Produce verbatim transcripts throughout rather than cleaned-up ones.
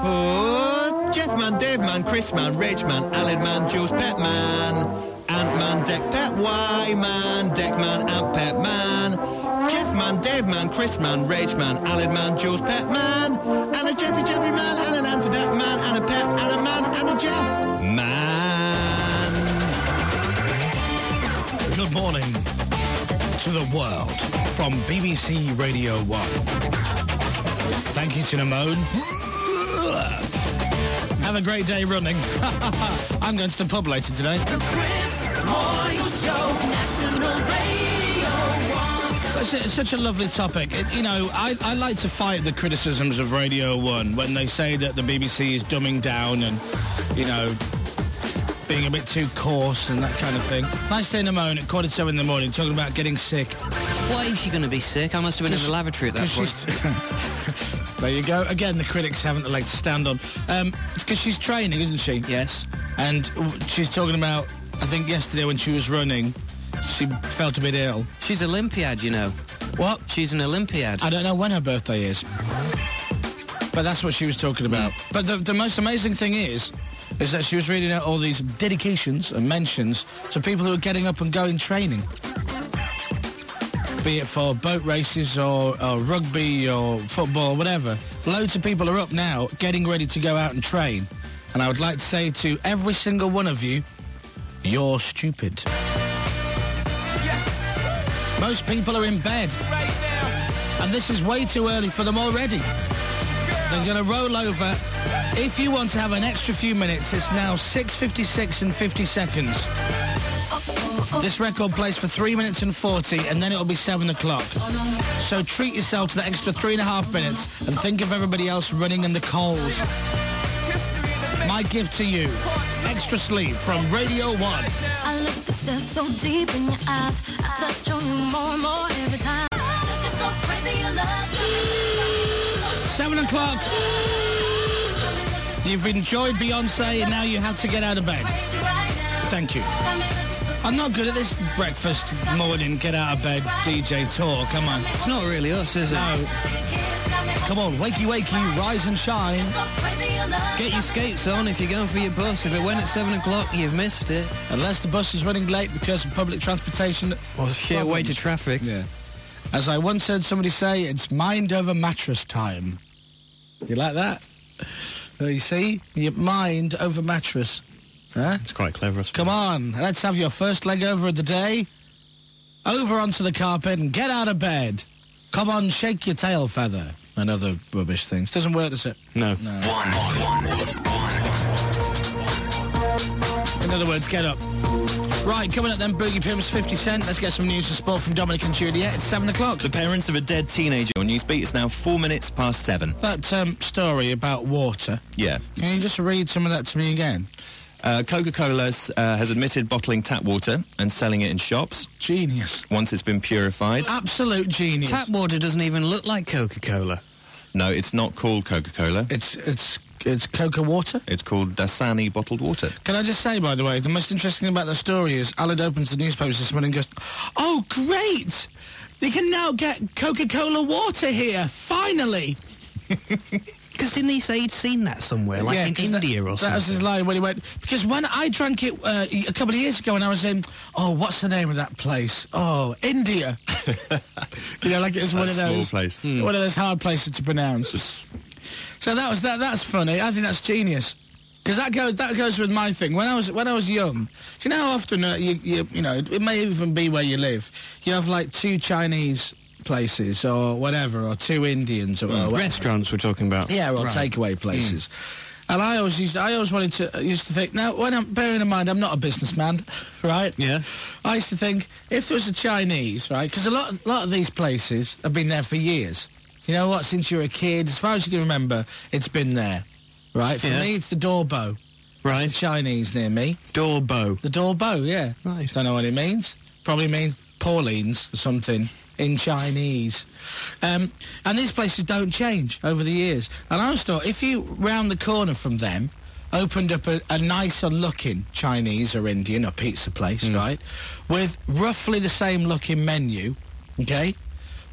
Oh, Jeff man, Dave man, Chris man, Rich man, Alan man, Jules Pet man, Ant man, Deck Pet, Y man, Deck man, Ant Pet man, Jeff man, Dave man, Chris man, Rage man, Alan man, Jules Pet man, and a Jeffy Jeffy man, and an Ant Deck man, and a Pet, and a man, and a Jeff man. Good morning to the world from B B C Radio one. Thank you to Namone. Have a great day running. I'm going to the pub later today. The Chris Moyle Show, National Radio one. It's, it's such a lovely topic. It, you know, I, I like to fight the criticisms of Radio one when they say that the B B C is dumbing down and, you know, being a bit too coarse and that kind of thing. Nice day in the morning at quarter to seven in the morning talking about getting sick. Why is she going to be sick? I must have been in the lavatory at that point. There you go. Again, the critics haven't a leg to stand on. Um, because she's training, isn't she? Yes. And she's talking about, I think yesterday when she was running, she felt a bit ill. She's Olympiad, you know. What? She's an Olympiad. I don't know when her birthday is. But that's what she was talking about. Mm. But the, the most amazing thing is, is that she was reading out all these dedications and mentions to people who are getting up and going training. Be it for boat races or, or rugby or football or whatever. Loads of people are up now getting ready to go out and train. And I would like to say to every single one of you, you're stupid. Yes. Most people are in bed. Right now. And this is way too early for them already. They're going to roll over. If you want to have an extra few minutes, it's now six fifty-six and fifty seconds. This record plays for three minutes and forty, and then it'll be seven o'clock. So treat yourself to the extra three and a half minutes and think of everybody else running in the cold. My gift to you, extra sleep from Radio one. I look to stare so deep in your eyes. I touch on you more and more every time. It's so crazy you love me. Seven o'clock. You've enjoyed Beyonce, and now you have to get out of bed. Thank you. I'm not good at this breakfast morning, get out of bed, D J talk, come on. It's not really us, is it? No. Come on, wakey wakey, rise and shine. Get your skates on if you're going for your bus. If it went at seven o'clock, you've missed it. Unless the bus is running late because of public transportation. Or sheer problems. weight of traffic. Yeah. As I once heard somebody say, it's mind over mattress time. You like that? So you see? Your mind over mattress. Huh? It's quite clever. Come on, let's have your first leg over of the day. Over onto the carpet and get out of bed. Come on, shake your tail feather. And other rubbish things. Doesn't work, does it? No. no. One, one, one, one. In other words, get up. Right, coming up then, Boogie Pimps, fifty cent. Let's get some news and sport from Dominic and Juliet. It's seven o'clock. The parents of a dead teenager on Newsbeat. It's now four minutes past seven. That um, story about water. Yeah. Can you just read some of that to me again? Uh, Coca-Cola uh, has admitted bottling tap water and selling it in shops. Genius. Once it's been purified. Absolute genius. Tap water doesn't even look like Coca-Cola. No, it's not called Coca-Cola. It's it's it's Coca water. It's called Dasani bottled water. Can I just say, by the way, the most interesting thing about the story is Alan opens the newspapers this morning and goes, "Oh, great! You can now get Coca-Cola water here, finally." Because didn't he say he'd seen that somewhere, like yeah, in India that, or something? That was his line when he went... Because when I drank it uh, a couple of years ago and I was in... Oh, what's the name of that place? Oh, India. You know, like it was one of those... small place. Mm. One of those hard places to pronounce. So that was that. That's funny. I think that's genius. Because that goes that goes with my thing. When I was when I was young, do you know how often uh, you, you you know it may even be where you live. You have like two Chinese places or whatever, or two Indians or, mm. or restaurants we're talking about. Yeah, or right. takeaway places. Mm. And I always used, I always wanted to, used to think, now, when I'm, bearing in mind, I'm not a businessman, right? Yeah. I used to think, if there was a Chinese, right, because a lot, a lot of these places have been there for years. You know what, since you were a kid, as far as you can remember, it's been there, right? For yeah. me, it's the Dorbo. Right. It's Chinese near me. Dorbo. The Dorbo, yeah. Right. Don't know what it means. Probably means Pauline's or something in Chinese. Um, and these places don't change over the years. And I always thought, if you, round the corner from them, opened up a, a nicer-looking Chinese or Indian or pizza place, mm. right, with roughly the same looking menu, okay,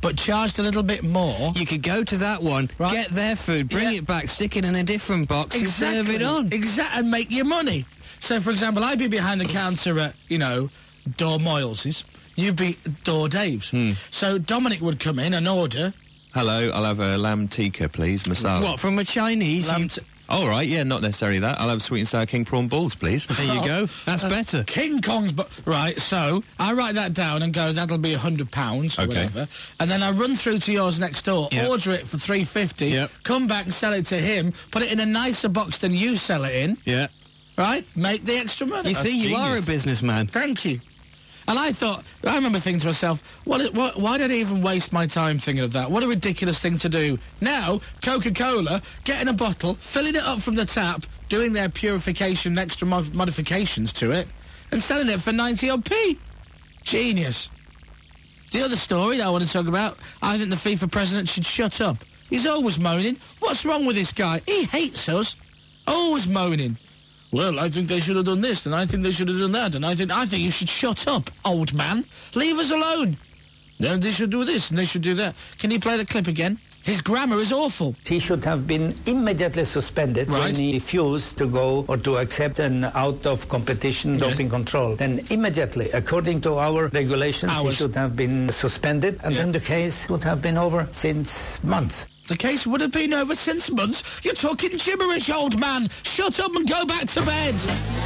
but charged a little bit more. You could go to that one, Right. get their food, bring Yeah. it back, stick it in a different box and serve it on. Exactly, and make your money. So, for example, I'd be behind the counter at, you know, Door Moyle's. You'd be Door Dave's. Hmm. So Dominic would come in and order... Hello, I'll have a lamb tikka, please, masala. What, from a Chinese? lamb You- t- All right, yeah, not necessarily that. I'll have sweet and sour king prawn balls, please. There you go. That's better. King Kong's... Bu- right, so I write that down and go, that'll be one hundred pounds or Okay. whatever. And then I run through to yours next door, Yep. order it for three fifty, Yep. come back and sell it to him, put it in a nicer box than you sell it in, Yeah. right? Make the extra money. You see, you are a genius. businessman. Thank you. And I thought, I remember thinking to myself, what, what, why did I even waste my time thinking of that? What a ridiculous thing to do. Now, Coca-Cola, getting a bottle, filling it up from the tap, doing their purification, extra mod- modifications to it, and selling it for ninety odd p. Genius. The other story that I want to talk about, I think the FIFA president should shut up. He's always moaning. What's wrong with this guy? He hates us. Always moaning. Well, I think they should have done this, and I think they should have done that, and I think I think you should shut up, old man. Leave us alone. Then they should do this, and they should do that. Can you play the clip again? His grammar is awful. He should have been immediately suspended Right. when he refused to go or to accept an out-of-competition Yeah. doping control. Then immediately, according to our regulations, Ours. he should have been suspended, and Yeah. then the case would have been over since months. The case would have been over since months. You're talking gibberish, old man. Shut up and go back to bed.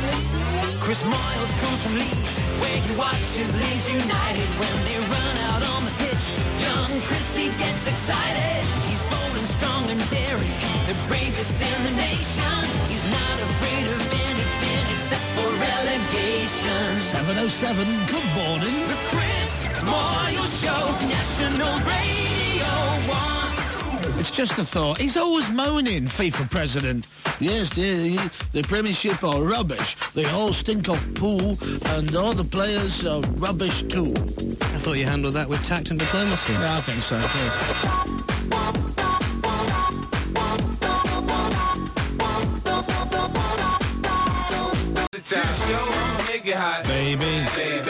Chris Moyles comes from Leeds, where he watches Leeds United. When they run out on the pitch, young Chrissy gets excited. He's bold and strong and daring, the bravest in the nation. He's not afraid of anything except for relegation. seven oh seven, good morning. The Chris Moyles Show, National Radio one. It's just a thought. He's always moaning, FIFA president. Yes, the, the Premiership are rubbish. They all stink of poo, and all the players are rubbish too. I thought you handled that with tact and diplomacy. Yeah, I think so. Yes. Baby.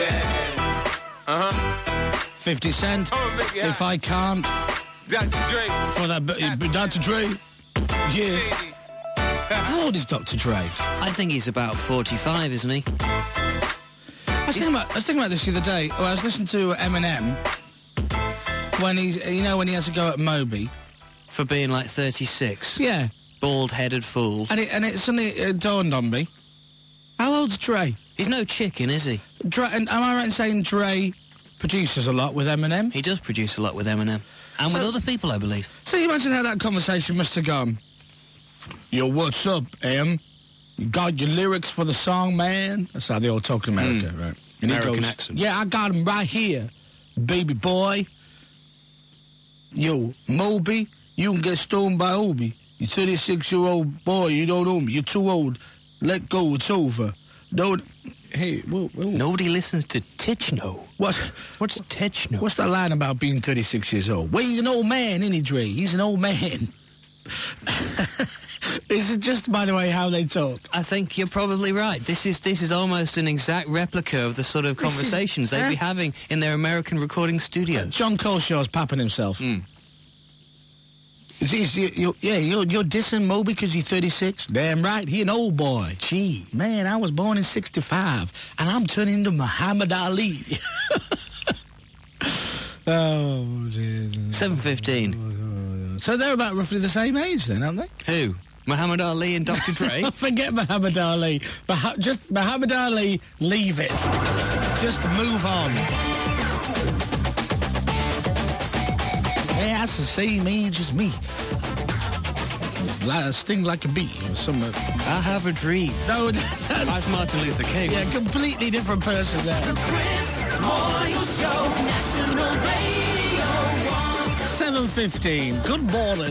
Uh-huh. fifty Cent. Oh, make it If I can't, Doctor Dre. for that, but Doctor Dre. Yeah. How old is Doctor Dre? I think he's about forty-five, isn't he? I was thinking about, I was thinking about this the other day. Well, I was listening to Eminem when he's, you know, when he has to go at Moby. For being like thirty-six. Yeah. Bald-headed fool. And it, and it suddenly uh, dawned on me. How old's Dre? He's no chicken, is he? Dre, and am I right in saying Dre produces a lot with Eminem? He does produce a lot with Eminem. And with So- other people, I believe. So you imagine how that conversation must have gone. Yo, what's up, Em? You got your lyrics for the song, man? That's how they all talk in America, right? And he American goes, accent. Yeah, I got him right here, baby boy. Yo, Moby, you can get stoned by Obi. You thirty-six-year-old boy, you don't know me. You're too old. Let go, it's over. Don't... Hey, whoa, whoa. Nobody listens to Techno. What? What's Techno? What's that line about being thirty-six years old? Well, he's an old man, isn't he, Dre? He's an old man. Is it just, by the way, how they talk? I think you're probably right. This is this is almost an exact replica of the sort of This is- conversations they'd be yeah. having in their American recording studios. John Colshaw's papping himself. Mm. Is he, is he- you- yeah, you're, you're dissing Moby because he's thirty-six? Damn right, he an old boy. Gee, man, I was born in sixty-five, and I'm turning into Muhammad Ali. Oh, Jesus. seven fifteen. So they're about roughly the same age then, aren't they? Who? Muhammad Ali and Doctor Dre? Forget Muhammad Ali. Bah- just Muhammad Ali, leave it. Just move on. Yeah, that's the same age as me. Like, sting like a bee or something. I have a dream. No, that's... That's Martin Luther King. Yeah, completely different person there. The Chris Moyles Show, National Radio one. seven fifteen. Good morning.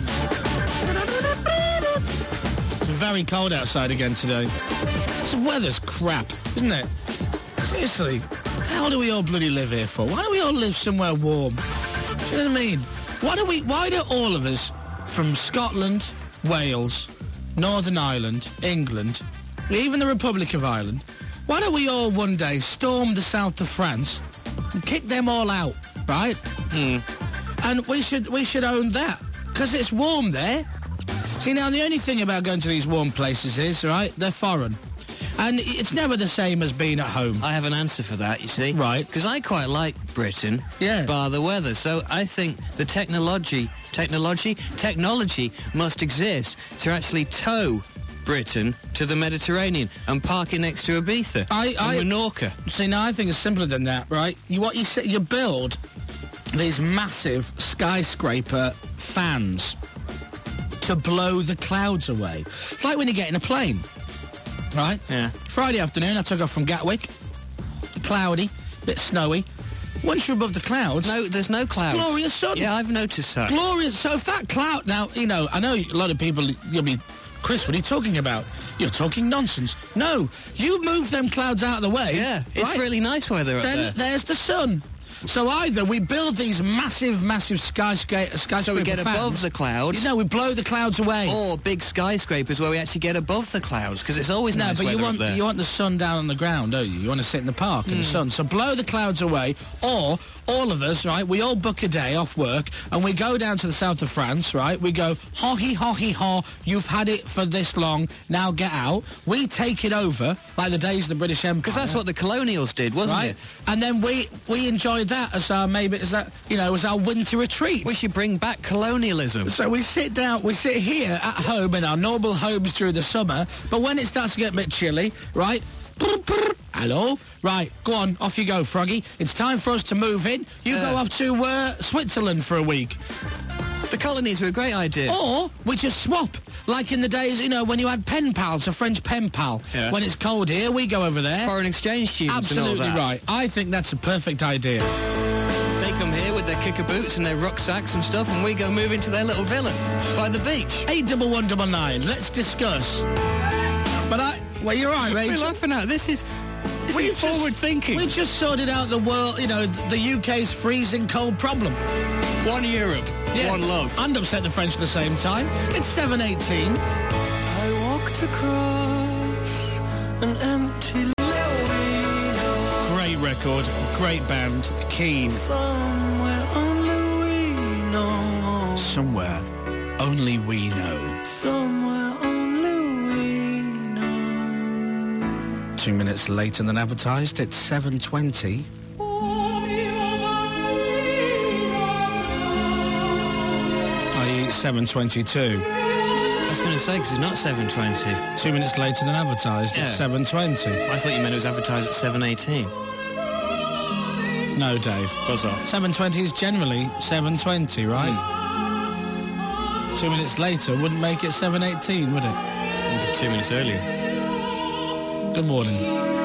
It's very cold outside again today. This weather's crap, isn't it? Seriously, how do we all bloody live here for? Why do we all live somewhere warm? Do you know what I mean? Why do we? Why do all of us from Scotland, Wales, Northern Ireland, England, even the Republic of Ireland, why don't we all one day storm the south of France and kick them all out, right? Hmm. And we should we should own that, because it's warm there. See, now, the only thing about going to these warm places is, right, they're foreign. And it's never the same as being at home. I have an answer for that, you see. Right. Because I quite like Britain, Yeah. bar the weather. So I think the technology, technology, technology must exist to actually tow Britain to the Mediterranean and park it next to Ibiza I- and I- Menorca. See, now I think it's simpler than that, right? You what you say, you build these massive skyscraper fans to blow the clouds away. It's like when you get in a plane, right? Yeah. Friday afternoon, I took off from Gatwick. Cloudy, bit snowy. Once you're above the clouds, No, there's no clouds. glorious sun. Yeah, I've noticed that. Glorious. So if that cloud... Now, you know, I know a lot of people, you'll be... Chris, what are you talking about? You're talking nonsense. No, you move them clouds out of the way. Yeah, it's right? really nice weather up Then there. there's the sun. So either we build these massive, massive skyscraper skyscraper So we get fans, above the clouds. You know, we blow the clouds away. Or big skyscrapers where we actually get above the clouds, because it's always no, nice but weather you want up there. you want the sun down on the ground, don't you? You want to sit in the park Hmm. in the sun. So blow the clouds away, or all of us, right? We all book a day off work and we go down to the south of France, right? We go ho he ho he ho. You've had it for this long. Now get out. We take it over like the days of the British Empire. Because that's what the colonials did, wasn't right? it? And then we we enjoy that as our maybe as that you know as our winter retreat. We should bring back colonialism. So we sit down, we sit here at home in our normal homes through the summer, but when it starts to get a bit chilly, right? Brr, brr, hello? Right, go on, off you go, Froggy. It's time for us to move in. You Uh. go off to uh, Switzerland for a week. The colonies were a great idea. Or we just swap, like in the days, you know, when you had pen pals, a French pen pal. Yeah. When it's cold here, we go over there. Foreign exchange students and all Absolutely that. right. I think that's a perfect idea. They come here with their kicker boots and their rucksacks and stuff, and we go move into their little villa by the beach. eight double one double nine, let's discuss. But I... Well, you're right, What are Rach. you laughing at? This is, this We've is just- forward thinking. We've just sorted out the world, you know, the U K's freezing cold problem. One Europe, one love. And upset the French at the same time. It's seven eighteen. I walked across an empty Great record, great band, Keen. somewhere only we know. Somewhere only we know. Somewhere only we know. Two minutes later than advertised, it's seven twenty. that is seven twenty-two. I was going to say, because it's not seven twenty. Two minutes later than advertised, Yeah. it's seven twenty. I thought you meant it was advertised at seven eighteen. No, Dave. Buzz off. seven twenty is generally seven twenty, right? Two minutes later wouldn't make it seven eighteen, would it? Two minutes earlier. Good morning.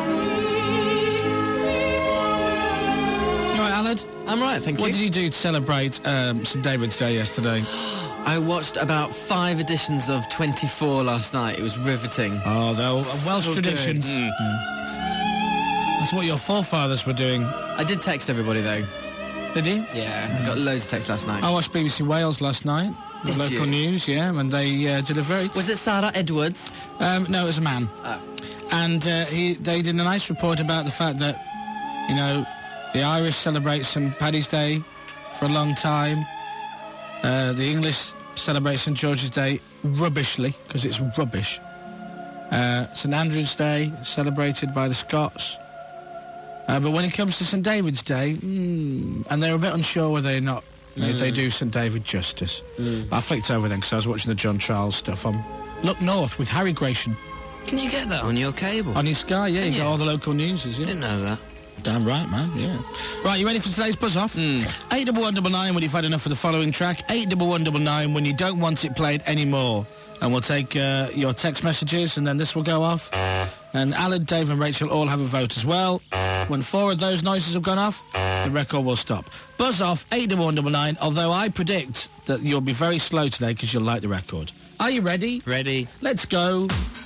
You all right, Alan? I'm right, thank What you. did you do to celebrate um, Saint David's Day yesterday? I watched about five editions of twenty-four last night. It was riveting. Oh, they're all Welsh So traditions. good. Mm. That's what your forefathers were doing. I did text everybody, though. Did you? Yeah, I got loads of texts last night. I watched B B C Wales last night. The Did local you? news, yeah, and they uh, did a very... Was it Sarah Edwards? Um, no, it was a man. Oh. And uh, he, they did a nice report about the fact that, you know, the Irish celebrate Saint Paddy's Day for a long time. Uh, the English celebrate Saint George's Day rubbishly, because it's rubbish. Uh, Saint Andrew's Day, celebrated by the Scots. Uh, but when it comes to Saint David's Day, mm, and they're a bit unsure whether or not they, they do Saint David justice. But I flicked over then because I was watching the John Charles stuff on Look North with Harry Gratian. Can you get that on your cable? On your Sky, yeah, you Can got you? all the local news, yeah. Didn't know that. Damn right, man, yeah. Right, you ready for today's buzz-off? eight double one double nine when you've had enough of the following track. eight double one double nine when you don't want it played anymore. And we'll take uh, your text messages, and then this will go off. And Alan, Dave and Rachel all have a vote as well. When four of those noises have gone off, the record will stop. Buzz off, eight double one double nine, although I predict that you'll be very slow today because you'll like the record. Are you ready? Ready. Let's go.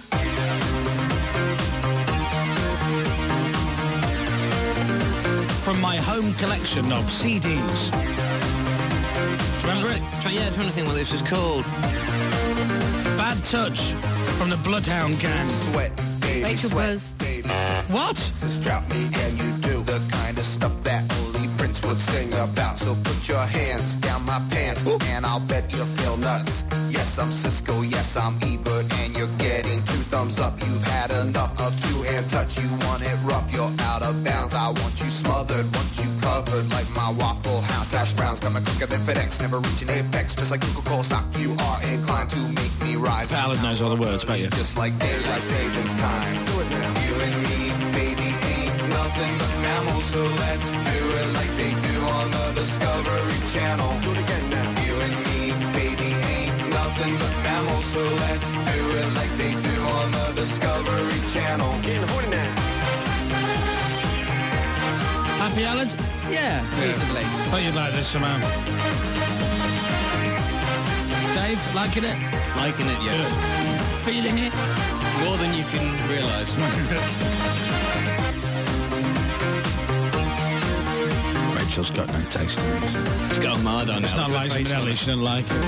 From my home collection of C Ds. Remember it? Try, yeah, trying to think what this was called. Bad Touch from the Bloodhound Gang. Sweat, baby, Rachel sweat, Buzz. baby. What? Just drop me and you do the kind of stuff that only Prince would sing about. So put your hands down my pants, and I'll bet you'll feel nuts. Yes, I'm Cisco, yes, I'm Ebert, and you're getting two thumbs up. You've had enough of two-hand touch. You want it rough, you're out of bounds. I want you smothered, want you covered like my Waffle House hash browns. Coming quicker than FedEx, never reaching apex. Just like Coca-Cola stock, you are inclined to make me rise. Ballad knows all the words, bet you. Just like daylight savings time. Do it now. You and me, baby, ain't nothing but mammals, so let's do it like they do on the Discovery Channel. Do it again now. You and me, baby, ain't nothing but mammals, so let's do it like they do on the Discovery Channel. Get in the morning now. Happy, Alan? Yeah, reasonably. Thought you'd like this somehow. Dave, liking it? Liking it, yeah. Good. Feeling it? More than you can realise. Rachel's got no taste in music. It's got mad on it. It's not like something else, she doesn't like it.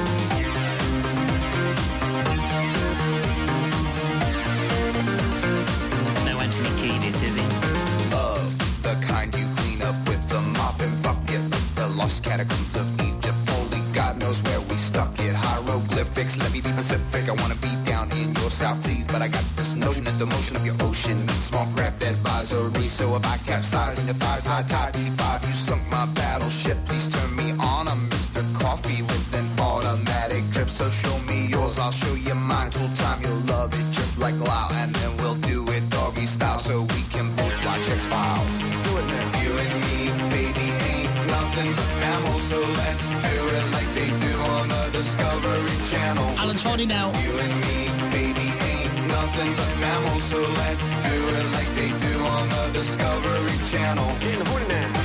No Anthony Kiedis, is it? Of the kind you clean up with the mop and bucket. The lost catacombs of Egypt. Only God knows where we stuck it. Hieroglyphics, let me be Pacific. I want to be down in your South Seas, but I got this notion that the motion of your ocean means small craft advisory. So if I capsize in the thighs, high tide P five, you sunk my battleship. Please turn me on. I'm Mister Coffee with an automatic drip. So show me yours, I'll show you mine. Tool time, you'll love it just like Lau, and then we'll do it doggy style so we can both watch X-Files. Do it now. You and me, baby, ain't nothing but mammals, so let's do it like they do on the Discovery Channel. Alan Tony now. You and me, baby, ain't nothing but mammals, so let's do it like they do on the Discovery Channel. Get in the morning now.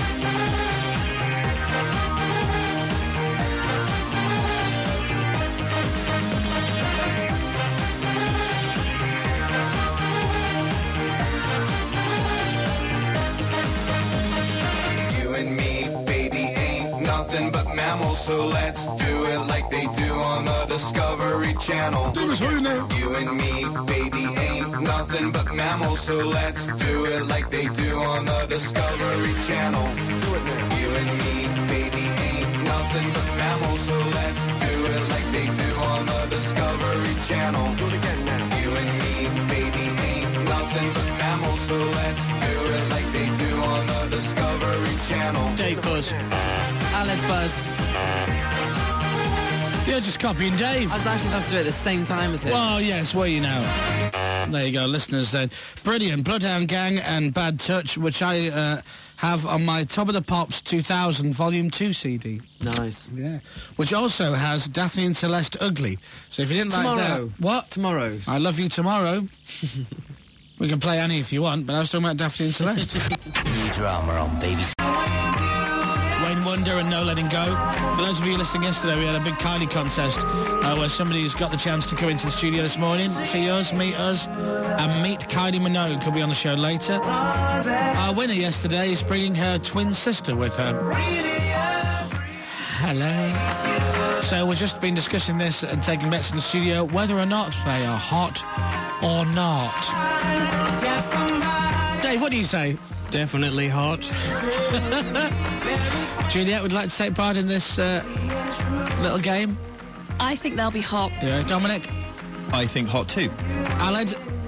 Nothing but mammals, so let's do it like they do on the Discovery Channel. You and me, baby, ain't nothing but mammals, so let's do it like they do on the Discovery Channel. You and me, baby, ain't nothing but mammals, so let's do it like they do on the Discovery Channel. Do it again now. You and me, baby, ain't nothing but mammals, so let's do it like they do on the Discovery Channel. Dave Buzz. Alan's Buzz. You're just copying Dave. I was actually about to do it at the same time as him. Well, yes, well, you know. There you go, listeners then. Brilliant. Bloodhound Gang and Bad Touch, which I uh, have on my Top of the Pops two thousand Volume two C D. Nice. Yeah. Which also has Daphne and Celeste Ugly. So if you didn't Tomorrow. like that... What? Tomorrow. I Love You Tomorrow. We can play Annie if you want, but I was talking about Daphne and Celeste. New drama on B B C. Wayne Wonder and No Letting Go. For those of you listening yesterday, we had a big Kylie contest uh, where somebody's got the chance to come into the studio this morning, see us, meet us, and meet Kylie Minogue, who'll be on the show later. Our winner yesterday is bringing her twin sister with her. Hello. So we've just been discussing this and taking bets in the studio, whether or not they are hot or not. Dave, what do you say? Definitely hot. Juliet would like to take part in this uh, little game. I think they'll be hot. Yeah, Dominic? I think hot too. Alan?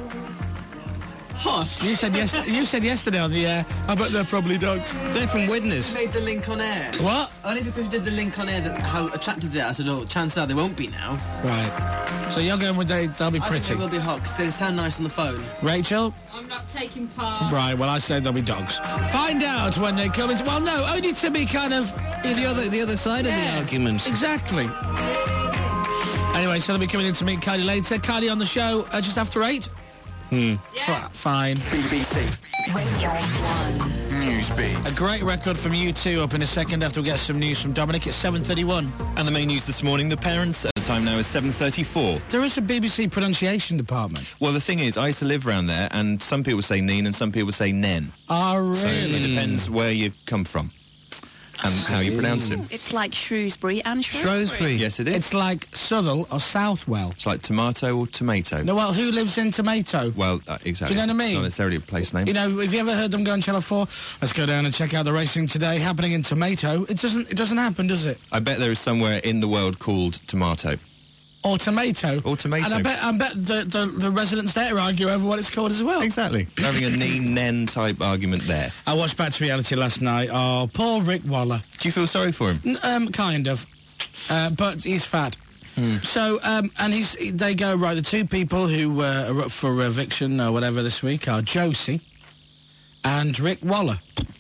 Hot? You said yes. You said yesterday on the air. I bet they're probably dogs. They're from Widnes. Made the link on air. What? Only because you did the link on air that how attractive they are. I said, oh, chances are they won't be now. Right. So you're going with they, they'll be I pretty. think they will be hot because they sound nice on the phone. Rachel? I'm not taking part. Right, well, I say they'll be dogs. Find out when they come into... Well, no, only to be kind of... The other, the other side yeah, of the argument. Exactly. Anyway, so they'll be coming in to meet Kylie later. Kylie on the show uh, just after eight. Hmm. Yeah. F- fine. B B C. Radio one. Newsbeat. A great record from U two up in a second after we get some news from Dominic. It's seven thirty-one. And the main news this morning, the parents, at the time now is seven thirty-four. There is a B B C pronunciation department. Well, the thing is, I used to live around there, and some people say neen and some people say nen. Oh, really? So it depends where you come from. and how you pronounce it. It's like Shrewsbury and Shrewsbury. Shrewsbury. Yes, it is. It's like Southall or Southwell. It's like tomato or tomato. No, well, who lives in Tomato? Well, uh, exactly. Do you know what I mean? Not necessarily a place name. You know, have you ever heard them go on Channel four? Let's go down and check out the racing today happening in Tomato. It doesn't. It doesn't happen, does it? I bet there is somewhere in the world called tomato. Or Tomato. Or tomato. And I bet. I bet the, the the residents there argue over what it's called as well. Exactly. We're having a nee-nen type argument there. I watched Back to Reality last night. Oh, poor Rick Waller. Do you feel sorry for him? N- um, kind of. Uh, but he's fat. Hmm. So, um, and he's, they go, right, the two people who uh, are up for eviction or whatever this week are Josie and Rick Waller.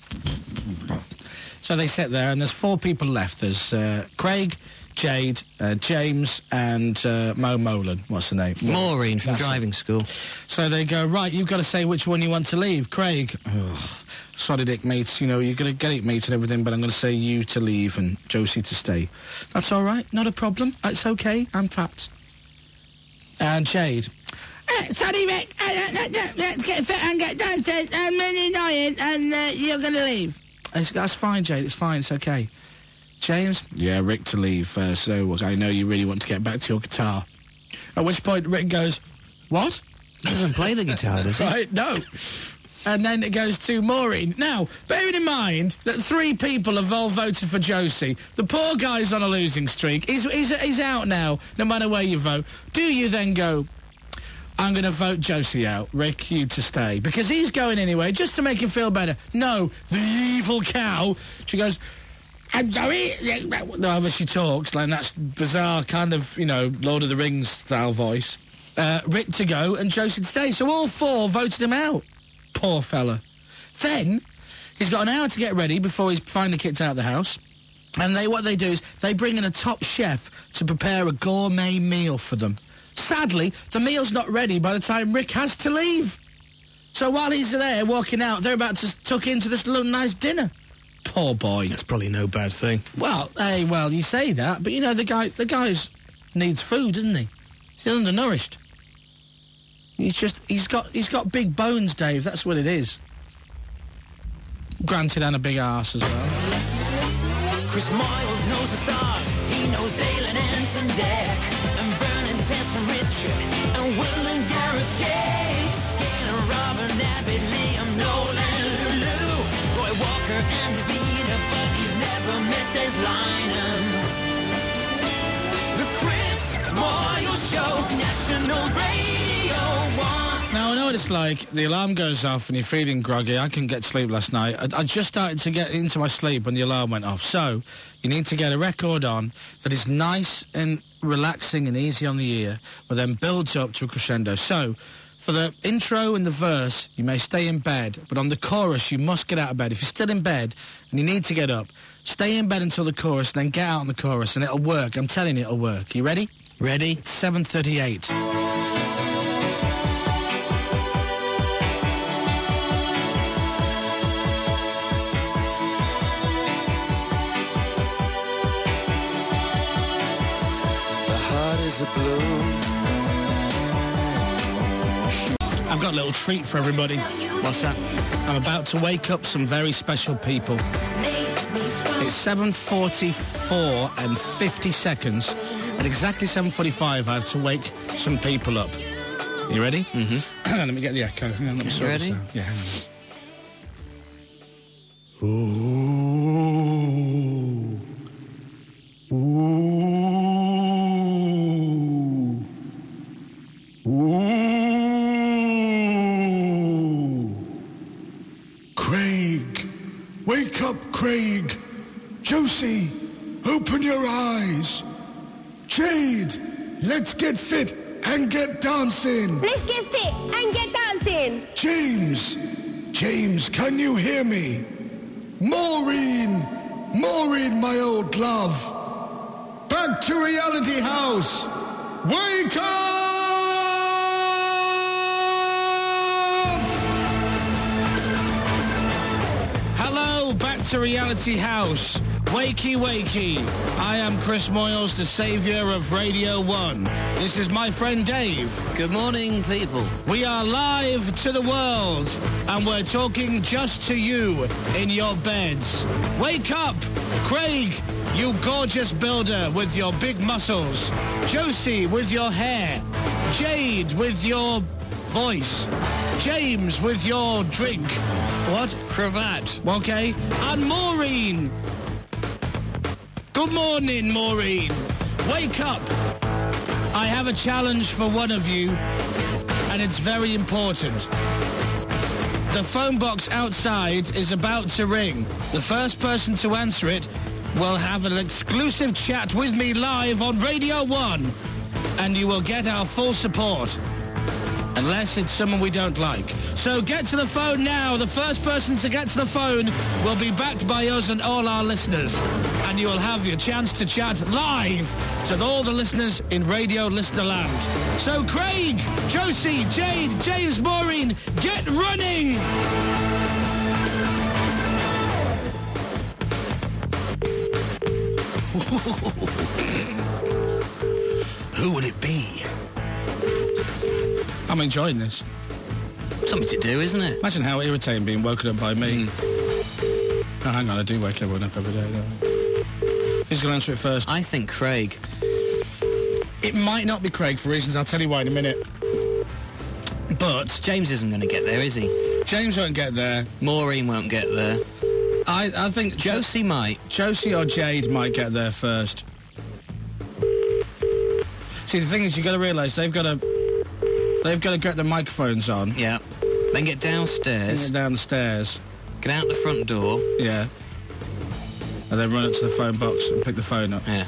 So they sit there, and there's four people left. There's uh, Craig, Jade, uh, James, and uh, Mo Molan. What's the name? Maureen from That's driving it. school. So they go, right, you've got to say which one you want to leave. Craig, ugh, sorry, Dick, mate, you know, you're going to get it, mate, and everything, but I'm going to say you to leave and Josie to stay. That's all right, not a problem. It's okay, I'm fat. And Jade, uh, sorry, Rick, uh, uh, uh, let's get fit and get dancing. I'm really annoying, and uh, you're going to leave. It's, that's fine, Jade, it's fine, it's okay. James, yeah, Rick to leave, uh, so I know you really want to get back to your guitar. At which point Rick goes, what? He doesn't play the guitar, does he? Right, no. And then it goes to Maureen. Now, bearing in mind that three people have all voted for Josie, the poor guy's on a losing streak. He's, he's, he's out now, no matter where you vote. Do you then go, I'm going to vote Josie out, Rick, you to stay? Because he's going anyway, just to make him feel better. No, the evil cow. She goes, I'm sorry. No, however she talks, like that's bizarre kind of, you know, Lord of the Rings style voice. Uh, Rick to go and Josie to stay. So all four voted him out. Poor fella. Then he's got an hour to get ready before he's finally kicked out of the house. And they what they do is they bring in a top chef to prepare a gourmet meal for them. Sadly, the meal's not ready by the time Rick has to leave. So while he's there walking out, they're about to tuck into this little nice dinner. Poor boy. That's probably no bad thing. Well, hey, well, you say that, but you know, the guy, the guy's needs food, doesn't he? He's undernourished. He's just, he's got, he's got big bones, Dave, that's what it is. Granted, and a big arse as well. Chris Moyles knows the stars. He knows Dale and Anton Deck, and Vernon, Tess and Richard, and Will and Gareth Gates, Skinner, Robin, Abbott, Liam, Nolan, Lulu, Roy Walker, and Davina, but he's never met Des Lynam. The Chris Moyles Show, National Radio one. Now, I know what it's like. The alarm goes off and you're feeling groggy. I couldn't get sleep last night. I, I just started to get into my sleep when the alarm went off. So, you need to get a record on that is nice and relaxing and easy on the ear, but then builds up to a crescendo. So, for the intro and the verse, you may stay in bed, but on the chorus, you must get out of bed. If you're still in bed and you need to get up, stay in bed until the chorus, then get out on the chorus, and it'll work. I'm telling you, it'll work. You ready? Ready? It's seven thirty-eight. I've got a little treat for everybody. What's that? I'm about to wake up some very special people. It's seven forty-four and fifty seconds. At exactly seven forty-five, I have to wake some people up. You ready? Mm-hmm. Let me get the echo. Hang on, let me You sort ready? this out. Yeah, hang on. Ooh. Ooh. Ooh. Craig. Wake up, Craig. Josie, open your eyes. Jade, let's get fit and get dancing. Let's get fit and get dancing. James, James, can you hear me? Maureen, Maureen, my old love. Back to Reality House. Wake up! Hello, back to Reality House. Wakey, wakey. I am Chris Moyles, the saviour of Radio one. This is my friend Dave. Good morning, people. We are live to the world, and we're talking just to you in your beds. Wake up, Craig, you gorgeous builder with your big muscles. Josie with your hair. Jade with your voice. James with your drink. What? Cravat. Okay. And Maureen. Good morning, Maureen. Wake up. I have a challenge for one of you, and it's very important. The phone box outside is about to ring. The first person to answer it will have an exclusive chat with me live on Radio one, and you will get our full support. Unless it's someone we don't like. So get to the phone now. The first person to get to the phone will be backed by us and all our listeners. And you will have your chance to chat live to all the listeners in Radio Listener Land. So Craig, Josie, Jade, James, Maureen, get running! Who would it be? I'm enjoying this. Something to do, isn't it? Imagine how irritating being woken up by me. Mm. Oh, hang on, I do wake everyone up every day, don't I? Who's going to answer it first? I think Craig. It might not be Craig for reasons I'll tell you why in a minute. But... James isn't going to get there, is he? James won't get there. Maureen won't get there. I, I think... Josie jo- might. Josie or Jade might get there first. See, the thing is, you've got to realise they've got to... They've got to get the microphones on. Yeah. Then get downstairs. Then get down the stairs. Get out the front door. Yeah. And then run up to the phone box and pick the phone up. Yeah.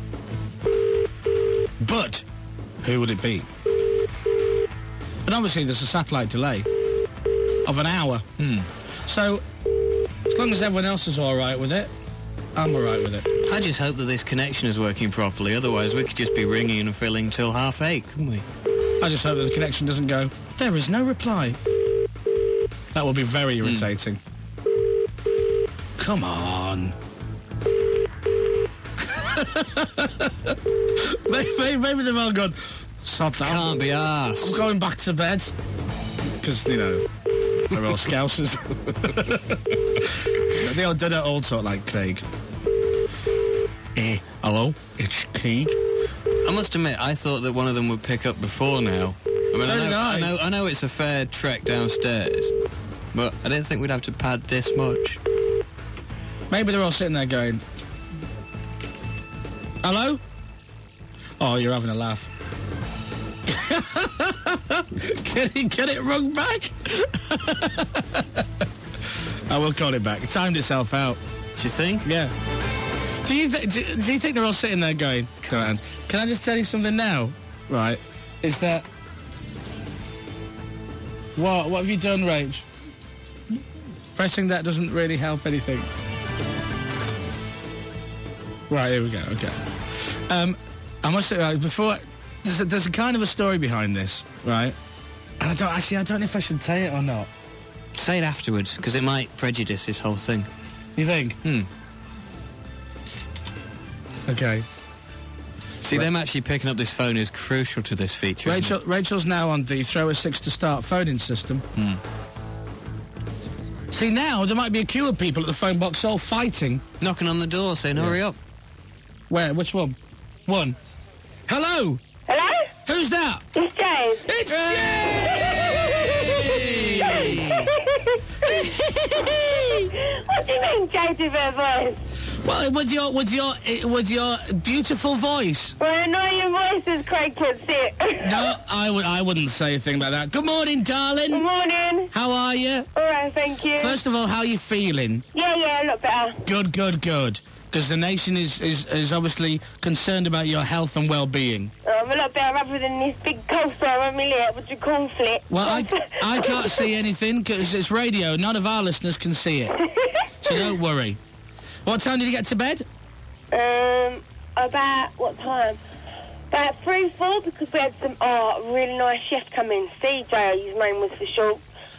But, who would it be? And obviously there's a satellite delay of an hour. Hmm. So, as long as everyone else is all right with it, I'm all right with it. I just hope that this connection is working properly. Otherwise, we could just be ringing and filling till half eight, couldn't we? I just hope that the connection doesn't go, there is no reply. That would be very irritating. Mm. Come on. maybe, maybe they've all gone, sod that. Can't be arsed. I'm going back to bed. Because, you know, they're all scousers. They all did it all talk like Craig. Eh, hello, it's Craig. I must admit, I thought that one of them would pick up before now. I mean, So I, know, did I. I know, I know it's a fair trek downstairs, but I didn't think we'd have to pad this much. Maybe they're all sitting there going, hello? Oh, you're having a laugh. Can he get it rung back? I will call it back. It timed itself out. Do you think? Yeah. Do you, th- do, do you think they're all sitting there going, come on, can I just tell you something now? Right. Is that... What? What have you done, Rach? Pressing that doesn't really help anything. Right, here we go, okay. Um, I must say, right, before... There's a, there's a kind of a story behind this, right? And I don't... Actually, I don't know if I should say it or not. Say it afterwards, because it might prejudice this whole thing. You think? Hmm. Okay. See, right. Them actually picking up this phone is crucial to this feature, Rachel, isn't it? Rachel's now on the throw a six to start phoning system. Hmm. See, now there might be a queue of people at the phone box all fighting. Knocking on the door saying, yeah. Hurry up. Where? Which one? One. Hello? Hello? Who's that? It's Jade. It's Jade! What do you mean, Jade with her voice? Well, with your, with your, with your beautiful voice. Well, annoying voice, as Craig puts it. No, I would, I wouldn't say a thing about that. Good morning, darling. Good morning. How are you? All right, thank you. First of all, how are you feeling? Yeah, yeah, a lot better. Good, good, good. Because the nation is, is, is obviously concerned about your health and well-being. Oh, I'm a lot better other than this big coaster on my lip with the cornflake. Well, I, I can't see anything because it's radio. None of our listeners can see it. So don't worry. What time did you get to bed? Um, about, what time? About three, four, because we had some, oh, really nice chef come in. C J, his name was for short.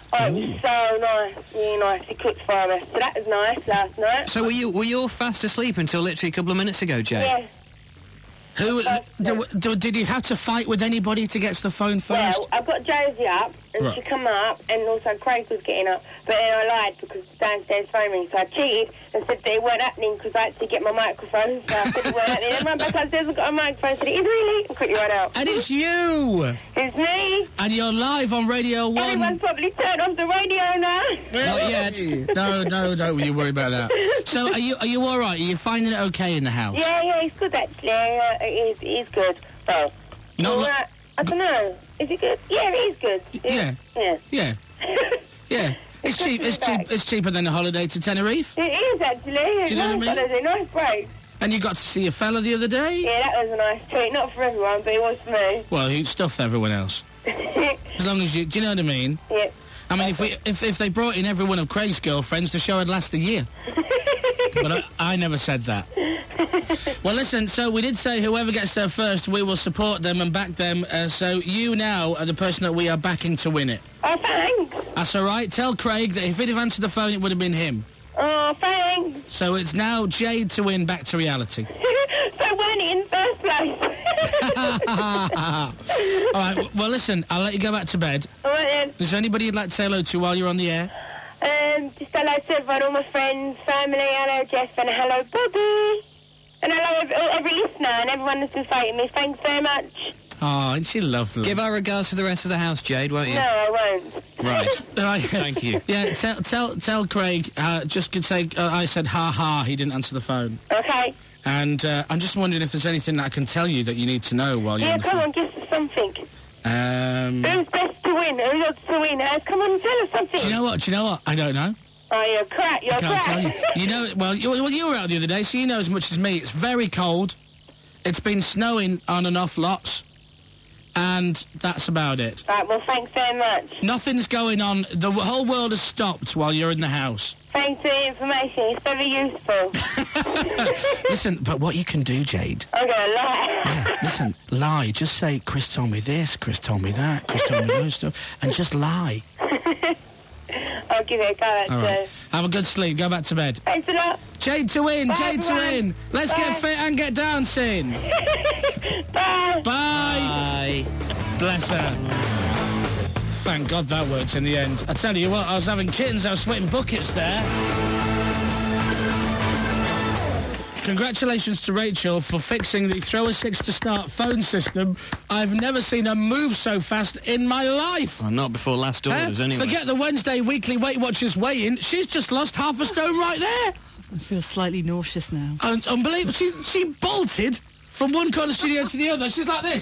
Oh, it was so nice, really nice. He cooked for us, so that was nice last night. So were you were you all fast asleep until literally a couple of minutes ago, Jay? Yeah. Who do, do, did you have to fight with anybody to get to the phone first? Well, I got Josie up, and Right. she come up, and also Craig was getting up, but then I lied because downstairs phone rang, so I cheated and said that it weren't happening because I had to get my microphone, so I said it weren't happening. Then ran back upstairs and got a microphone, said, it is really? And quickly ran out. And it's you! It's me! And you're live on Radio one. Everyone's probably turned off the radio now. Not yet. no, no, don't you worry about that. So are you are you all right? Are you finding it okay in the house? Yeah, yeah, it's good actually. Uh, it is, it is good. So, Not all lo- right. I don't know. Is it good? Yeah, it is good. Yeah. Yeah. Yeah. Yeah. It's good cheap. to be It's cheap. back. It's cheaper than a holiday to Tenerife. It is actually. It's you know nice what I mean? holiday, nice break. And you got to see a fella the other day. Yeah, that was a nice treat. Not for everyone, but it was for me. Well, you stuff everyone else. As long as you, do you know what I mean? Yep. I mean, if we if if they brought in every one of Craig's girlfriends, the show would last a year. But I, I never said that. Well, listen, so we did say whoever gets there first, we will support them and back them. Uh, so you now are the person that we are backing to win it. Oh, thanks. That's all right. Tell Craig that if he'd have answered the phone, it would have been him. Oh, thanks. So it's now Jade to win Back to Reality. So when in first place. All right, w- well, listen, I'll let you go back to bed. All right, then. Is there anybody you'd like to say hello to while you're on the air? Um, just hello to everyone, all my friends, family, hello Jeff, and hello Bobby. And hello every, every listener and everyone that's been fighting me. Thanks very much. Oh, isn't she lovely? Give our regards to the rest of the house, Jade, won't you? No, I won't. Right. Right. Thank you. Yeah, tell tell tell Craig. Uh, just could say uh, I said ha ha. He didn't answer the phone. Okay. And uh, I'm just wondering if there's anything that I can tell you that you need to know while you're Yeah, on the come phone. on, give us something. Um, Who's best to win? Who's best to win? Uh, come on, tell us something. do you know what? Do you know what? I don't know. Oh, you're crap, you're I can't crap. tell you. You know, well, you, well, you were out the other day, so you know as much as me. It's very cold. It's been snowing on and off lots. And that's about it. Right, well, thanks very much. Nothing's going on. The whole world has stopped while you're in the house. Thanks for the information. It's very useful. Listen, but what you can do, Jade... I'm going to lie. Yeah, listen, lie. Just say, Chris told me this, Chris told me that, Chris told me those stuff, and just lie. I'll give it a go, actually. All right. Have a good sleep. Go back to bed. Thanks a lot. Jade to win. Bye, Jade to everyone. win. Let's Bye. get fit and get dancing. Bye. Bye. Bye. Bless her. Thank God that worked in the end. I tell you what, I was having kittens, I was sweating buckets there. Congratulations to Rachel for fixing the throw a six to start phone system. I've never seen her move so fast in my life. Well, not before last orders, Eh? anyway. Forget the Wednesday weekly Weight Watchers weigh-in. She's just lost half a stone right there. I feel slightly nauseous now. Un- unbelievable. She, she bolted from one corner studio to the other. She's like this.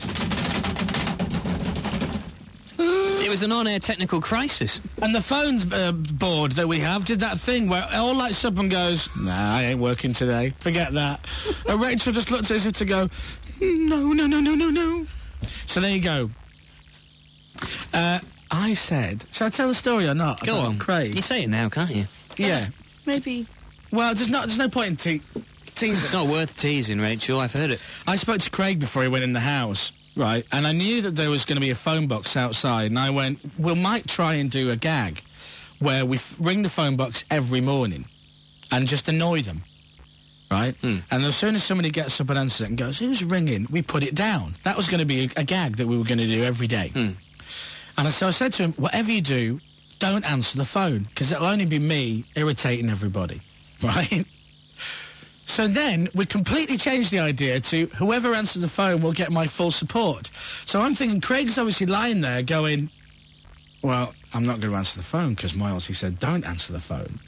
It was an on-air technical crisis. And the phone uh, board that we have did that thing where it all lights up and goes, nah, I ain't working today. Forget that. And Rachel just looked as if to go, no, no, no, no, no, no. So there you go. Uh, I said, shall I tell the story or not? Go About on. Craig. You say it now, can't you? Yeah. Maybe. Well, there's, not, there's no point in te- teasing. It's not worth teasing, Rachel. I've heard it. I spoke to Craig before he went in the house, right? And I knew that there was going to be a phone box outside, and I went, we might try and do a gag where we f- ring the phone box every morning and just annoy them, right? Hmm. And as soon as somebody gets up and answers it and goes, who's ringing? We put it down. That was going to be a, a gag that we were going to do every day. Hmm. And so I said to him, whatever you do, don't answer the phone, because it'll only be me irritating everybody, right? So then we completely changed the idea to whoever answers the phone will get my full support. So I'm thinking Craig's obviously lying there going, well, I'm not going to answer the phone because Miles, he said, don't answer the phone.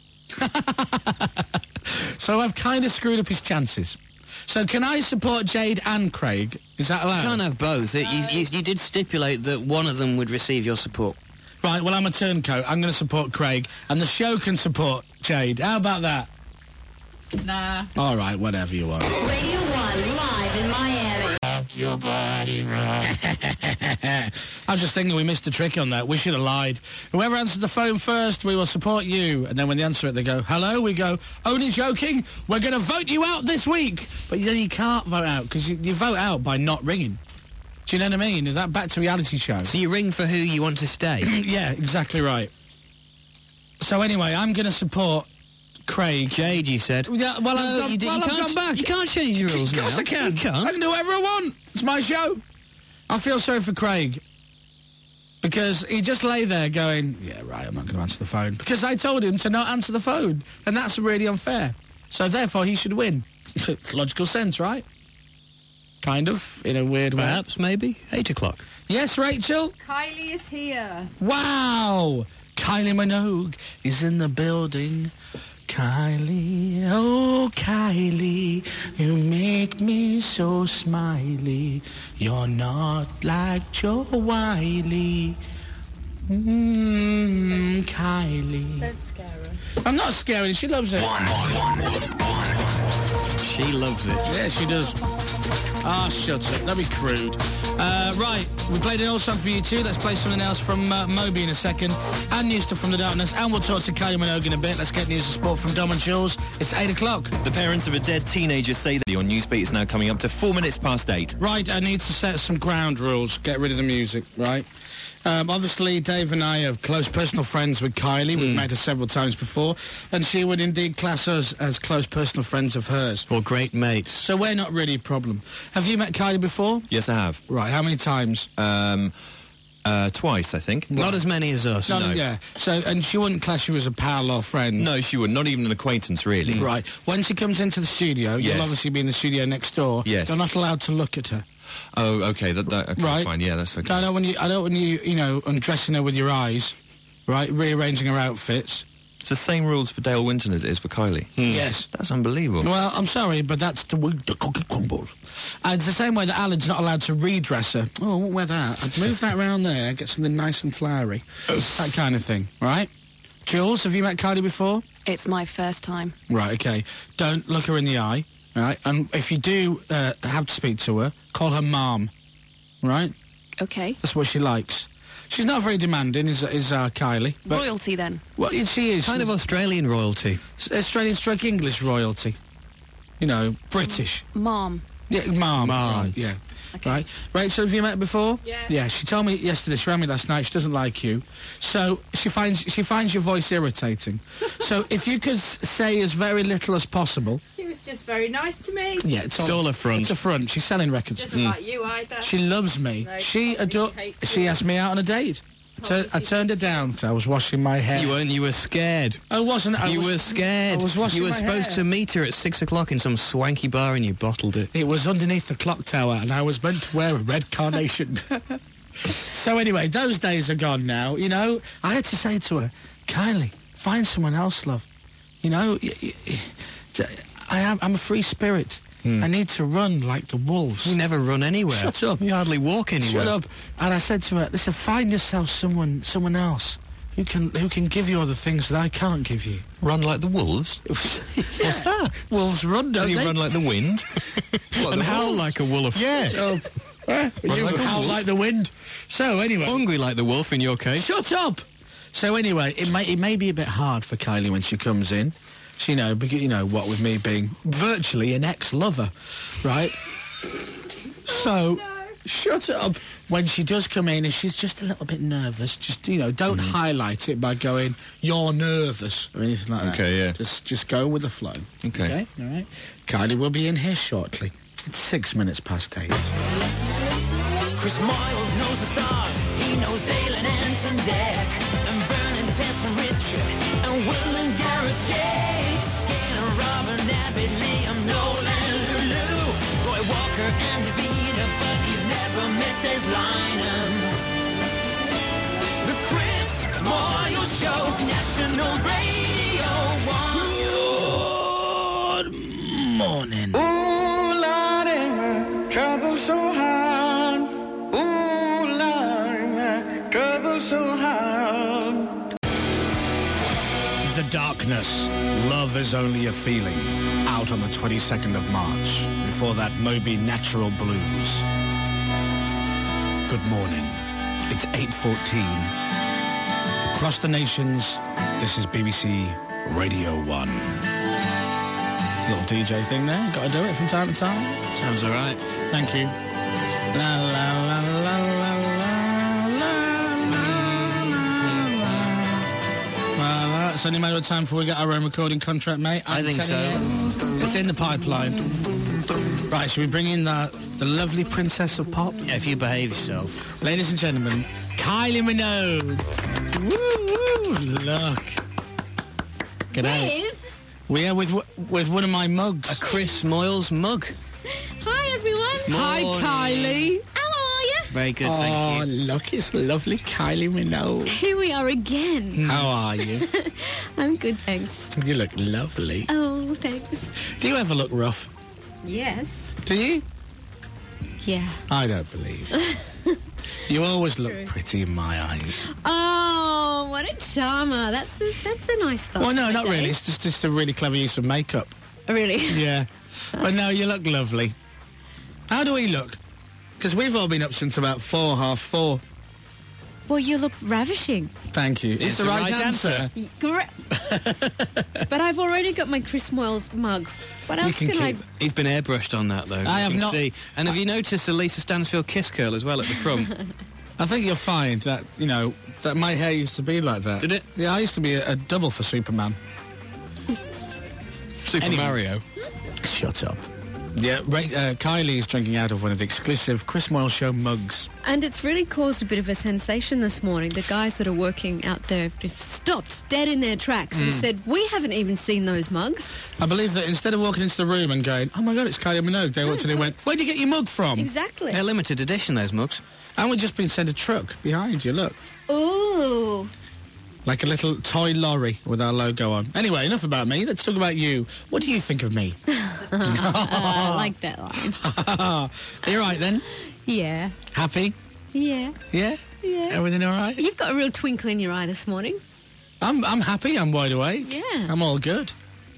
So I've kind of screwed up his chances. So can I support Jade and Craig? Is that allowed? You can't have both. It, you, you, you did stipulate that one of them would receive your support. Right, well, I'm a turncoat. I'm going to support Craig, and the show can support Jade. How about that? Nah. All right, whatever you want. Radio one, live in Miami. Your body right. I was just thinking we missed a trick on that. We should have lied. Whoever answered the phone first, we will support you. And then when they answer it, they go, hello? We go, only joking. We're going to vote you out this week. But then you can't vote out, because you, you vote out by not ringing. Do you know what I mean? Is that back to reality show? So you ring for who you want to stay. Yeah, exactly right. So anyway, I'm going to support Craig. Jade, you said. Yeah, well, No, I've, gone, you d- well, you I've can't- gone back. you can't change your rules Of course now. I can. You can't. I can do whatever I want. It's my show. I feel sorry for Craig. Because he just lay there going, yeah, right, I'm not going to answer the phone. Because I told him to not answer the phone. And that's really unfair. So therefore, he should win. It's logical sense, right? Kind of, in a weird way. Perhaps, maybe. Eight o'clock. Yes, Rachel? Kylie is here. Wow! Kylie Minogue is in the building. Kylie, oh Kylie, you make me so smiley. You're not like Joe Wiley. Mmm, Kylie. Don't scare her. I'm not scared. She loves it. She loves it. Yeah, she does. Ah, shut it. That'd be crude. Uh, right, we played an old song for you too. Let's play something else from uh, Moby in a second. And news stuff from the darkness. And we'll talk to Kylie Minogue in a bit. Let's get news and sport from Dom and Jules. It's eight o'clock. The parents of a dead teenager say that your newsbeat is now coming up to four minutes past eight. Right, I need to set some ground rules. Get rid of the music, right? Um, obviously, Dave and I are close personal friends with Kylie. We've met her several times before. And she would indeed class us as close personal friends of hers. Or great mates. So we're not really a problem. Have you met Kylie before? Yes, I have. Right, how many times? Um, uh, twice, I think. Not as many as us. No, No. yeah. So, and she wouldn't class you as a pal or friend? No, she wouldn't. Not even an acquaintance, really. Right. When she comes into the studio, Yes. you'll obviously be in the studio next door. Yes. You're not allowed to look at her. Oh, okay. That, that, okay, Right. fine. Yeah, that's okay. I don't when you, I don't when you, you know, undressing her with your eyes, right, rearranging her outfits. It's the same rules for Dale Winton as it is for Kylie. Yes. That's unbelievable. Well, I'm sorry, but that's the way the cookie crumbles. And it's the same way that Alan's not allowed to redress her. Oh, I won't wear that. I'd move that round there, get something nice and flowery. That kind of thing, right? Jules, have you met Kylie before? It's my first time. Right, okay. Don't look her in the eye, right? And if you do uh, have to speak to her, call her Mom, right? Okay. That's what she likes. She's not very demanding, is, is uh, Kylie. But, Royalty, then. well, she is. Kind of Australian royalty. Australian stroke English royalty. You know, British. Mom. Yeah, Mom. Mom. Right, yeah. Right. Rachel, have you met before? Yes. Yeah, she told me yesterday, she rang me last night, she doesn't like you. So she finds she finds your voice irritating. So if you could s- say as very little as possible. She was just very nice to me. Yeah, it's, It's all a front. It's a front. She's selling records. Doesn't like you either. She loves me. No, she probably adore. hates She you. asked me out on a date. I, tur- I turned her down. So I was washing my hair. You weren't. You were scared. I wasn't. I you was, were scared. I was washing you were my supposed hair. to meet her at six o'clock in some swanky bar, and you bottled it. It was underneath the clock tower, and I was meant to wear a red carnation. So anyway, those days are gone now. You know, I had to say to her, Kylie, find someone else, love. You know, y- y- y- I am. I'm a free spirit. I need to run like the wolves. You never run anywhere. Shut up. You hardly walk anywhere. Shut up. And I said to her, listen, find yourself someone, someone else who can who can give you all the things that I can't give you. Run like the wolves? What's that? Wolves run, don't And you they? run like the wind? What, And the howl wolves? like a wolf. Yeah. So, eh, you like a howl wolf. like the wind. So anyway, Hungry like the wolf in your case. shut up. So anyway, it may it may be a bit hard for Kylie when she comes in. She, you know, because, you know what, with me being virtually an ex-lover, right? So, shut up. When she does come in, if she's just a little bit nervous, just, you know, don't highlight it by going, you're nervous, or anything like that. Okay, yeah. Just, just go with the flow. Okay. Okay, all right. Kylie will be in here shortly. It's six minutes past eight. Chris Moyles knows the stars. He knows Dale and Anton Deck, and Vernon, Tess and Richard, and Will and Gareth Gates, Skinner, Robin, Abbott, Liam, Nolan, Lulu, Roy Walker and Davina, but he's never met Des Lynam. The Chris Moyles Show, National Radio One. Good morning. Ooh, Lordy, trouble so hard. Ooh, Lord, trouble so hard. The Darkness. Love is only a feeling. Out on the twenty-second of March. Before that, Moby Natural Blues. Good morning. It's eight fourteen. Across the nations, this is B B C Radio one. Little D J thing there. Got to do it from time to time. Sounds all right. Thank you. La la la la la la la la la. Well, it's only a matter of time before we get our own recording contract, mate. I I'm think telling so. you. It's in the pipeline. Right, should we bring in the, the lovely princess of pop? Yeah, if you behave yourself. Ladies and gentlemen, Kylie Minogue. Woo, woo, look. G'day. With? We are with with one of my mugs. A Chris Moyles mug. Hi, everyone. Hi, Morning. Kylie. How are you? Very good, Oh, thank you. look, it's lovely Kylie Minogue. Here we are again. How are you? I'm good, thanks. You look lovely. Oh, thanks. Do you ever look rough? Yes. Do you? Yeah. I don't believe. You always look True. pretty in my eyes. Oh, what a charmer. That's a, that's a nice start. Well, no, to the not day. really. It's just, just a really clever use of makeup. Really? Yeah. But no, you look lovely. How do we look? Because we've all been up since about four, half four. Well, you look ravishing. Thank you. It's the right, answer. Y- Correct. But I've already got my Chris Moyles mug. What else can can, I... keep- He's been airbrushed on that, though. I you have can not- See. And have you noticed the Lisa Stansfield kiss curl as well at the front? I think you'll find that, you know, that my hair used to be like that. Did it? Yeah, I used to be a, a double for Superman. Super Anyway. Mario. Shut up. Yeah, right, uh, Kylie's drinking out of one of the exclusive Chris Moyles Show mugs. And it's really caused a bit of a sensation this morning. The guys that are working out there have stopped dead in their tracks and Mm. said, we haven't even seen those mugs. I believe that instead of walking into the room and going, oh my God, it's Kylie Minogue, they walked in and went, where'd you get your mug from? Exactly. They're limited edition, those mugs. And we've just been sent a truck behind you, look. Ooh. Like a little toy lorry with our logo on. Anyway, enough about me. Let's talk about you. What do you think of me? I like that line. Are you all right then? Yeah. Happy? Yeah. Yeah? Yeah. Everything all right? You've got a real twinkle in your eye this morning. I'm I'm happy. I'm wide awake. Yeah. I'm all good.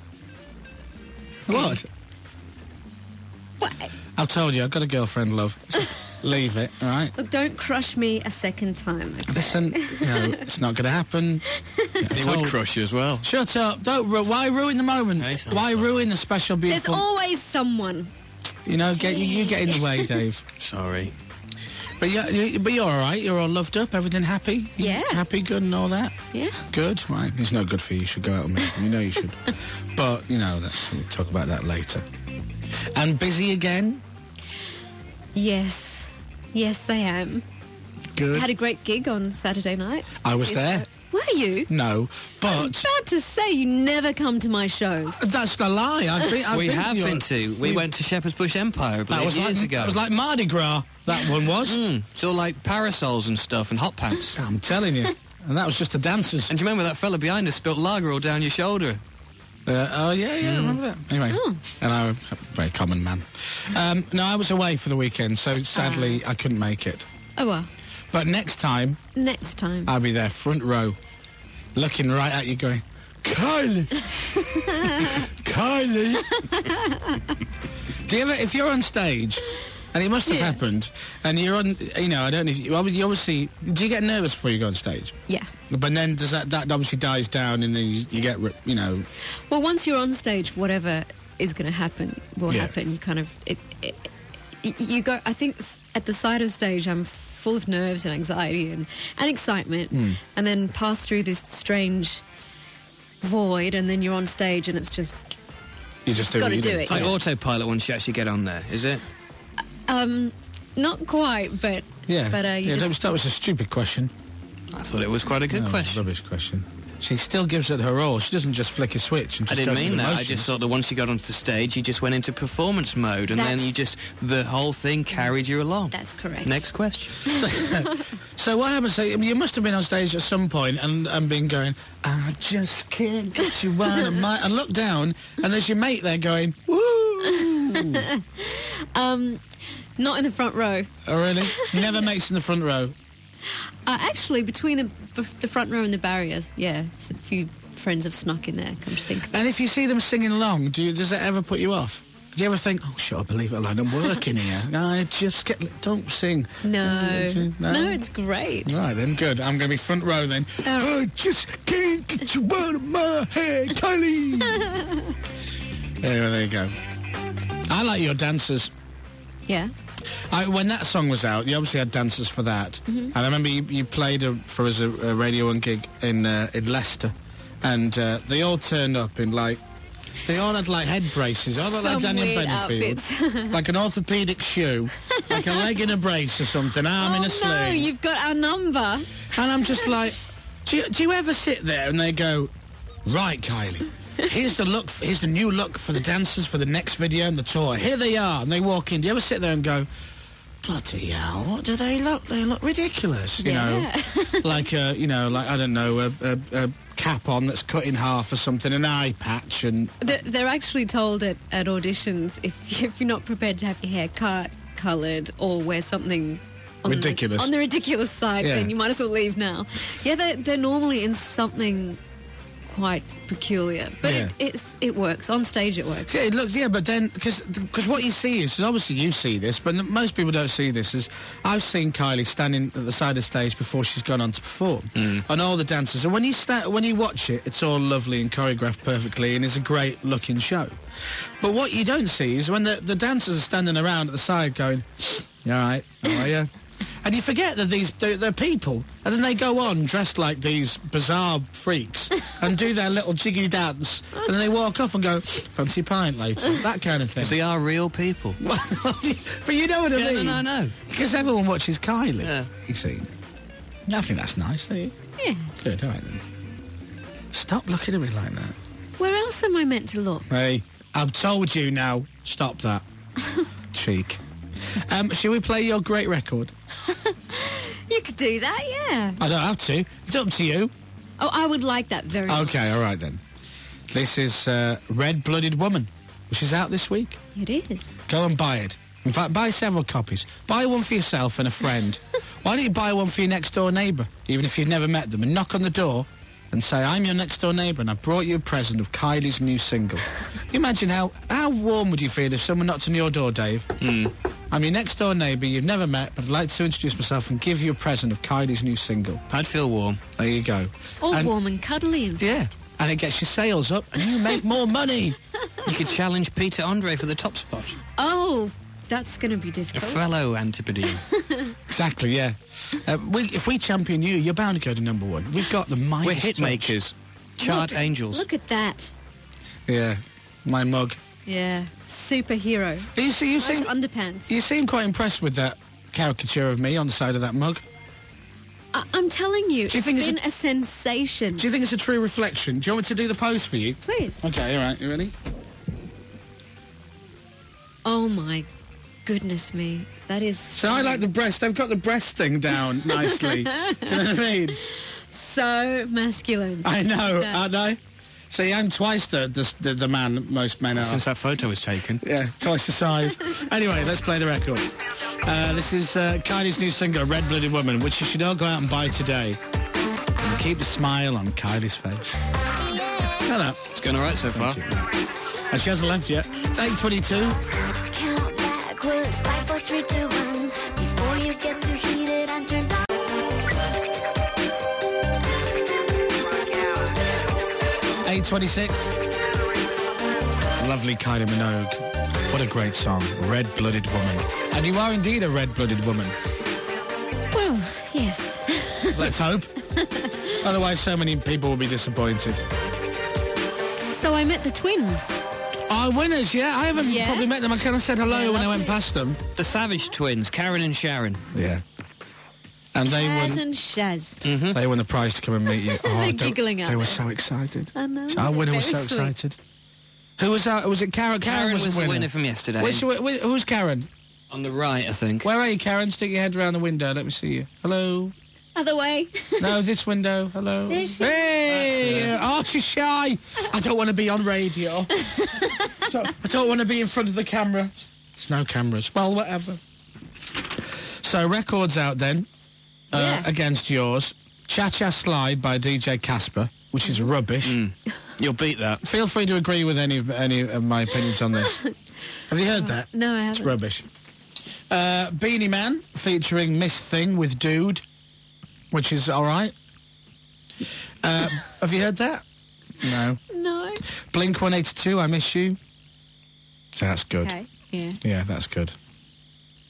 What? What? I've told you, I've got a girlfriend, love. Just leave it, all right? Look, don't crush me a second time. Okay? Listen, you know, it's not going to happen. It would crush you as well. Shut up. Don't ru- Why ruin the moment? Hey, sounds Why ruin the special, There's beautiful... always someone. You know, get you, you get in the way, Dave. Sorry. But, you, you, but you're all right. You're all loved up. Everything happy? Yeah. Happy, good and all that? Yeah. Good? Right. It's no good for you. You should go out with me. You know you should. But, you know, that's, we'll talk about that later. And busy again? Yes. Yes, I am. Good. Had a great gig on Saturday night. I was Is there. that- Were you? No, I was but... about to say you never come to my shows. That's the lie. I've been, I've we been have to your- been to. We we- went to Shepherd's Bush Empire, I believe, That was years like, ago. That was like Mardi Gras, that one was. Mm, it's all like parasols and stuff and hot pants. I'm telling you. And that was just the dancers. And do you remember that fella behind us spilt lager all down your shoulder? Uh, oh, yeah, yeah, I remember that. Anyway, Oh. and I'm a very common man. Um, no, I was away for the weekend, so sadly I couldn't make it. Oh, well. But next time, Next time. I'll be there, front row, looking right at you going, Kylie! Kylie! Do you ever, if you're on stage, and it must have Yeah. happened, and you're on, you know, I don't know, if you, you obviously, do you get nervous before you go on stage? Yeah. But then does that, that obviously dies down and then you, you get, ri- you know... Well, once you're on stage, whatever is going to happen will Yeah. happen. You kind of... It, it, it, you go... I think f- at the side of stage, I'm full of nerves and anxiety and, and excitement, Mm. and then pass through this strange void, and then you're on stage and it's just... You just do Gotta what you do it, It's like Yeah. autopilot once you actually get on there, is it? Um, not quite, but... Yeah, But, uh, you yeah just... that was a stupid question. I thought it was quite a good No, it was a question. rubbish question. She still gives it her all. She doesn't just flick a switch and I just didn't go through mean the that. I motions. just thought that once you got onto the stage, you just went into performance mode, and then That's- you just the whole thing carried you along. That's correct. Next question. So what happens? So, I mean, you must have been on stage at some point and, and been going, I just can't get you out of my... And look down, and there's your mate there going, woo! Um, not in the front row. Oh, really? Never mates in the front row. Uh, actually, between the, bef- the front row and the barriers, yeah, it's a few friends have snuck in there, come to think of it. And if you see them singing along, do you, does it ever put you off? Do you ever think, oh, shut up, leave it alone, I'm working here. I just get... Don't sing. No. No? No, it's great. Right, then, good. I'm going to be front row, then. I just can't get you out of my head, Kylie! There, there you go. I like your dancers. Yeah. I, when that song was out, you obviously had dancers for that. Mhm. And I remember you, you played a, for us a, a Radio one gig in uh, in Leicester, and uh, they all turned up in like, they all had like head braces, all looked like Some Daniel weird Bedingfield, outfits. like an orthopaedic shoe, like a leg in a brace or something, arm in a Oh, sling. no, you've got our number. And I'm just like, do you, do you ever sit there and they go, right, Kylie, here's the look, here's the new look for the dancers for the next video and the tour. Here they are. And they walk in. Do you ever sit there and go, bloody hell, what do they look? They look ridiculous, you Yeah. know. Like, a, you know, like, I don't know, a, a, a cap on that's cut in half or something, an eye patch and... They're, they're actually told at, at auditions, if, if you're not prepared to have your hair cut, coloured, or wear something... On Ridiculous. The, on the ridiculous side, Yeah. then you might as well leave now. Yeah, they're, they're normally in something quite peculiar. But Yeah. it, it's, it works. On stage it works. Yeah, it looks, yeah, but then, because what you see is, obviously you see this, but n- most people don't see this, is I've seen Kylie standing at the side of the stage before she's gone on to perform, and all the dancers, and when you, sta- when you watch it, it's all lovely and choreographed perfectly, and it's a great looking show. But what you don't see is when the, the dancers are standing around at the side going, you all right, how are you? And you forget that these, they're, they're people, and then they go on dressed like these bizarre freaks and do their little jiggy dance, and then they walk off and go, fancy a pint later, that kind of thing. Because they are real people. But you know what I Yeah, mean? no, no, no. Because everyone watches Kylie, Yeah. you see. I think that's nice, don't you? Yeah. Good, all right then. Stop looking at me like that. Where else am I meant to look? Hey, I've told you now, stop that. Cheek. Um, shall we play your great record? You could do that, yeah. I don't have to. It's up to you. Oh, I would like that very much. Okay, all right then. This is uh, Red Blooded Woman, which is out this week. It is. Go and buy it. In fact, buy several copies. Buy one for yourself and a friend. Why don't you buy one for your next-door neighbour, even if you've never met them, and knock on the door and say, I'm your next-door neighbour, and I brought you a present of Kylie's new single. Can you imagine how, how warm would you feel if someone knocked on your door, Dave? Mm. I'm your next-door neighbour you've never met, but I'd like to introduce myself and give you a present of Kylie's new single. I'd feel warm. There you go. All And- warm and cuddly and Yeah. And it gets your sales up, and you make more money. You could challenge Peter Andre for the top spot. Oh, that's going to be A difficult. fellow Antipodean. Exactly, yeah. Uh, we, if we champion you, you're bound to go to number one. We've got the mighty We're hit touch. makers. Chart Look- angels. Look at that. Yeah, my mug. Yeah. Superhero. You see, you Nice seem underpants. you seem quite impressed with that caricature of me on the side of that mug. I- I'm telling you, Do you it's think it's been a- a, sensation. Do you think it's a true reflection? Do you want me to do the pose for you? Please. Okay, all right. You ready? Oh my goodness me. That is So I like the breast. They've got the breast thing down nicely. Do you know what I mean? so masculine. I know, That- aren't I? See, I'm twice the the, the, the man most men are. Since that photo was taken. Yeah, twice the size. Anyway, let's play the record. Uh, this is uh, Kylie's new single, Red Blooded Woman, which you should all go out and buy today. And keep the smile on Kylie's face. Hello. It's going all right so far. And she hasn't left yet. It's eight twenty-two. Count backwards, five, four, three, two, one. Before you get too heated and turned on. eight twenty-six. Lovely Kylie Minogue. What a great song. Red Blooded Woman. And you are indeed a red blooded woman. Well, yes. Let's hope. Otherwise, so many people will be disappointed. So I met the twins. Our winners, yeah. I haven't Yeah? probably met them. I kind of said hello Yeah, when I went lovely. past them. The Savage twins, Karen and Sharon. Yeah. And they Shaz won. and Shaz. Mm-hmm. They won the prize to come and meet you. Oh, They're don't- giggling out They were there. so excited. I know. Our winner was Very so sweet. excited. Who was that? Was it Karen? Karen, Karen was, was the the winner. winner from yesterday. Which, wh- wh- who's Karen? On the right, I think. Where are you, Karen? Stick your head around the window. Let me see you. Hello. Other way. No, this window. Hello. There she is. Hey, That's oh, she's shy. I don't want to be on radio. So, I don't want to be in front of the camera. There's no cameras. Well, whatever. So, records out then, uh, Yeah. against yours. Cha Cha Slide by D J Casper, which is rubbish. Mm. You'll beat that. Feel free to agree with any of, any of my opinions on this. Have you heard that? No, I It's haven't. rubbish. Uh, Beanie Man featuring Miss Thing with Dude, which is all right. Uh, have you heard that? No. No. Blink one eighty-two, I Miss You. So that's good. Okay. Yeah. Yeah, that's good.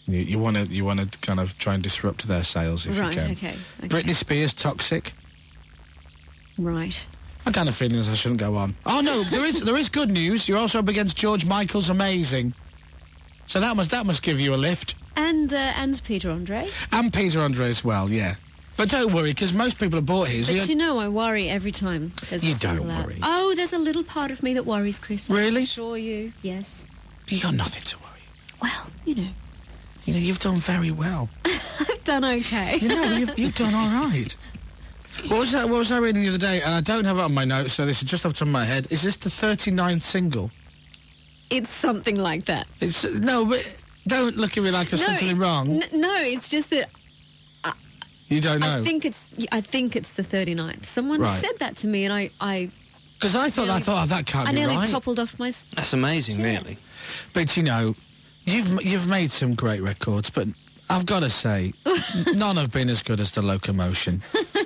You, you want to you want to kind of try and disrupt their sales if Right, you can. okay, okay. Britney Spears, Toxic. Right. I kind of feeling as I shouldn't go on. Oh no, there is there is good news. You're also up against George Michael's Amazing. So that must that must give you a lift. And, uh, and Peter Andre. And Peter Andre as well, yeah. But don't worry, because most people have bought his. But You- you know, I worry every time there's a You don't single out. worry. Oh, there's a little part of me that worries, Chris. I Really? assure you. Yes. You got nothing to worry. Well, you know. You know, you've done very well. I've done okay. You know, you've, you've done all right. What was that? What was I reading the other day? And I don't have it on my notes, so this is just off the top of my head. Is this the thirty-ninth single? It's something like that. It's no, but don't look at me like I've No, said something it- wrong. N- no, it's just that You don't know. I think it's. I think it's the thirty-ninth. Someone Right. said that to me, and I. I Because I thought I thought oh, that can't I be nearly right. toppled off my. s- That's amazing, Yeah. really. But you know, you've you've made some great records, but I've got to say, none have been as good as The Locomotion.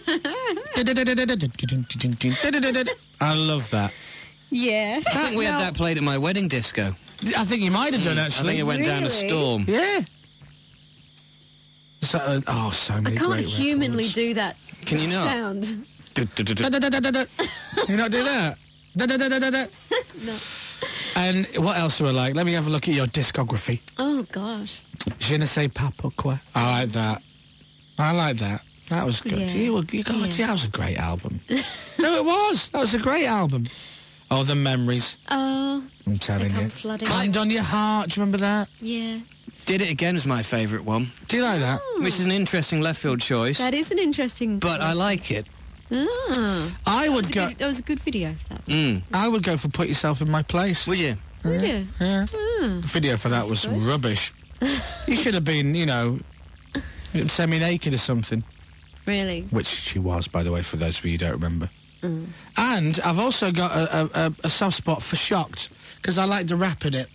I love that. Yeah. I think we had that played at my wedding disco. I think you might have done Mm, actually. I think it went down a Really? storm. Yeah. So, uh, oh, so I many can't great humanly do that. Can you not? Sound. records. You not do that? No. And what else are I like? Let me have a look at your discography. Oh gosh. Je ne sais pas pourquoi. I like that. I like that. That was good. Yeah. You, were- you got, Yeah. that was a great album. No, it was. That was a great album. Oh, the memories. Oh. I'm telling They come you. flooding. Hand on your heart. Do you remember that? Yeah. Did It Again is my favourite one. Do you like that? Which is an interesting left field choice. That is an interesting. But I like it. Ah. I That would was a go. good- that was a good video. That. Mm. I would go for Put Yourself in My Place. Would you? Would you? Yeah. Ah. The video for that I was suppose. rubbish. You should have been, you know, semi-naked or something. Really. Which she was, by the way, for those of you who don't remember. Mm. And I've also got a, a, a, a soft spot for Shocked, because I like the rap in it.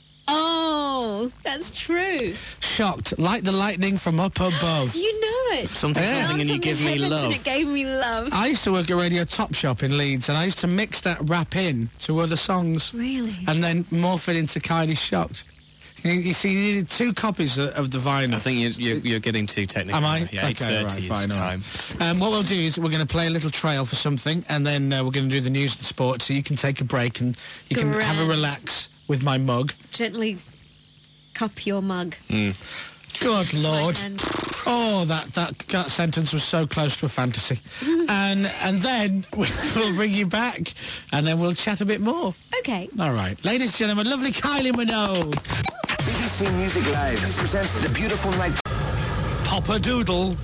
Oh, that's true. Shocked, like the lightning from up above. You know it. Something, Yeah. something, and you From give the me heavens love. And it gave me love. I used to work at Radio Top Shop in Leeds, and I used to mix that rap in to other songs. Really? And then morph it into Kylie Shocked. You, you see, you needed two copies of, of the vinyl. I think you're, you're, you're getting too technical. Am I? Yeah, Okay, eight thirty right, is fine, all time. right. Um, what we'll do is we're going to play a little trail for something, and then uh, we're going to do the news and sport, so you can take a break and you can have a Grand. relax with my mug. Gently cup your mug. Mm. Good Lord. And Oh, that, that that sentence was so close to a fantasy. and and then we'll bring you back, and then we'll chat a bit more. okay. All right. Ladies and gentlemen, lovely Kylie Minogue. B B C Music Live presents the beautiful night. Papa Doodle.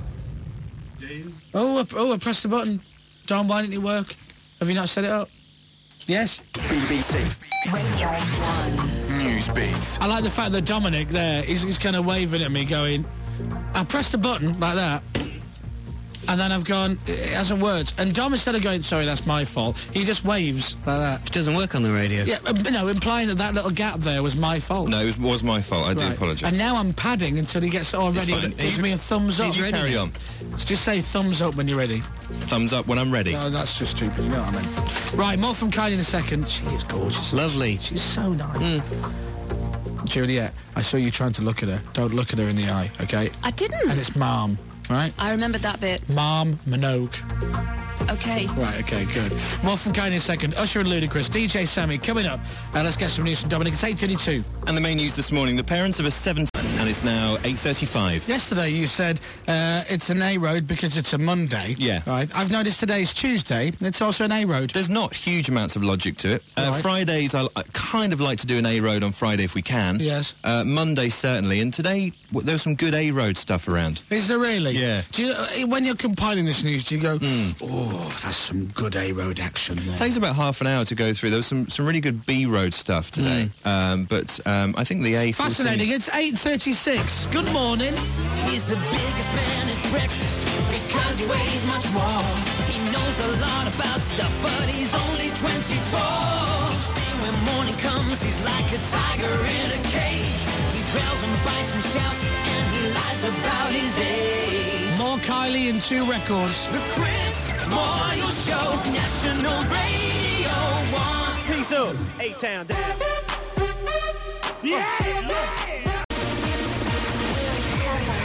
Oh, I, oh, I pressed the button. Don, why didn't it work? Have you not set it up? Yes? B B C Radio one News Beats. I like the fact that Dominic there, he's, he's kind of waving at me going, I pressed the button like that, and then I've gone, it hasn't worked. And Dom, instead of going, sorry, that's my fault, he just waves like that. Which doesn't work on the radio. Yeah, um, no, implying that that little gap there was my fault. No, it was, was my fault. I do Right. apologise. And now I'm padding until he gets all ready fine. and gives He's- me a thumbs up. he's ready Carry now. on. So just say thumbs up when you're ready. Thumbs up when I'm ready. No, that's just stupid, you know what I mean? Right, more from Kylie in a second. She is gorgeous. Lovely. She's so nice. Juliet, I saw you trying to look at her. Don't look at her in the eye, okay? I didn't. And it's Mom, right? I remembered that bit. Mom Minogue. Okay. Right, okay, good. More from Kylie in a second. Usher and Ludacris, D J Sammy, coming up. Uh, let's get some news from Dominic. It's eight thirty-two. And the main news this morning, the parents of a seventeen, and it's now eight thirty-five. Yesterday you said uh, it's an A road because it's a Monday. Yeah. Right. I've noticed today's Tuesday. It's also an A road. There's not huge amounts of logic to it. Uh, Right. Fridays, I, I kind of like to do an A road on Friday if we can. Yes. Uh, Monday, certainly. And today, w- there was some good A road stuff around. Is there really? Yeah. Do you, uh, when you're compiling this news, do you go, oh, that's some good A road action there? It takes about half an hour to go through. There was some, some really good B road stuff today. Um, but um, I think the A fourteen... Fascinating. It's eight thirty-six. Good morning. He's the biggest man at breakfast because he weighs much more. He knows a lot about stuff, but he's only twenty-four. Each day when morning comes, he's like a tiger in a cage. He growls and bites and shouts, and he lies about his age. More Kylie and two records. The Chris Moyle Show, National Radio one. Peace up, A-Town Dad. Yeah, yeah.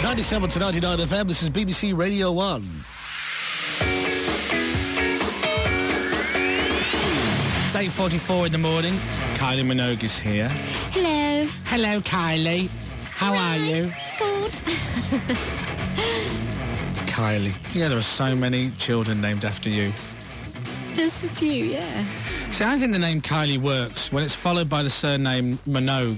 ninety-seven to ninety-nine F M, this is B B C Radio one. It's eight forty-four in the morning. Kylie Minogue is here. Hello. Hello, Kylie. How are you? Good. Kylie. Yeah, there are so many children named after you. There's a few, yeah. See, I think the name Kylie works when it's followed by the surname Minogue.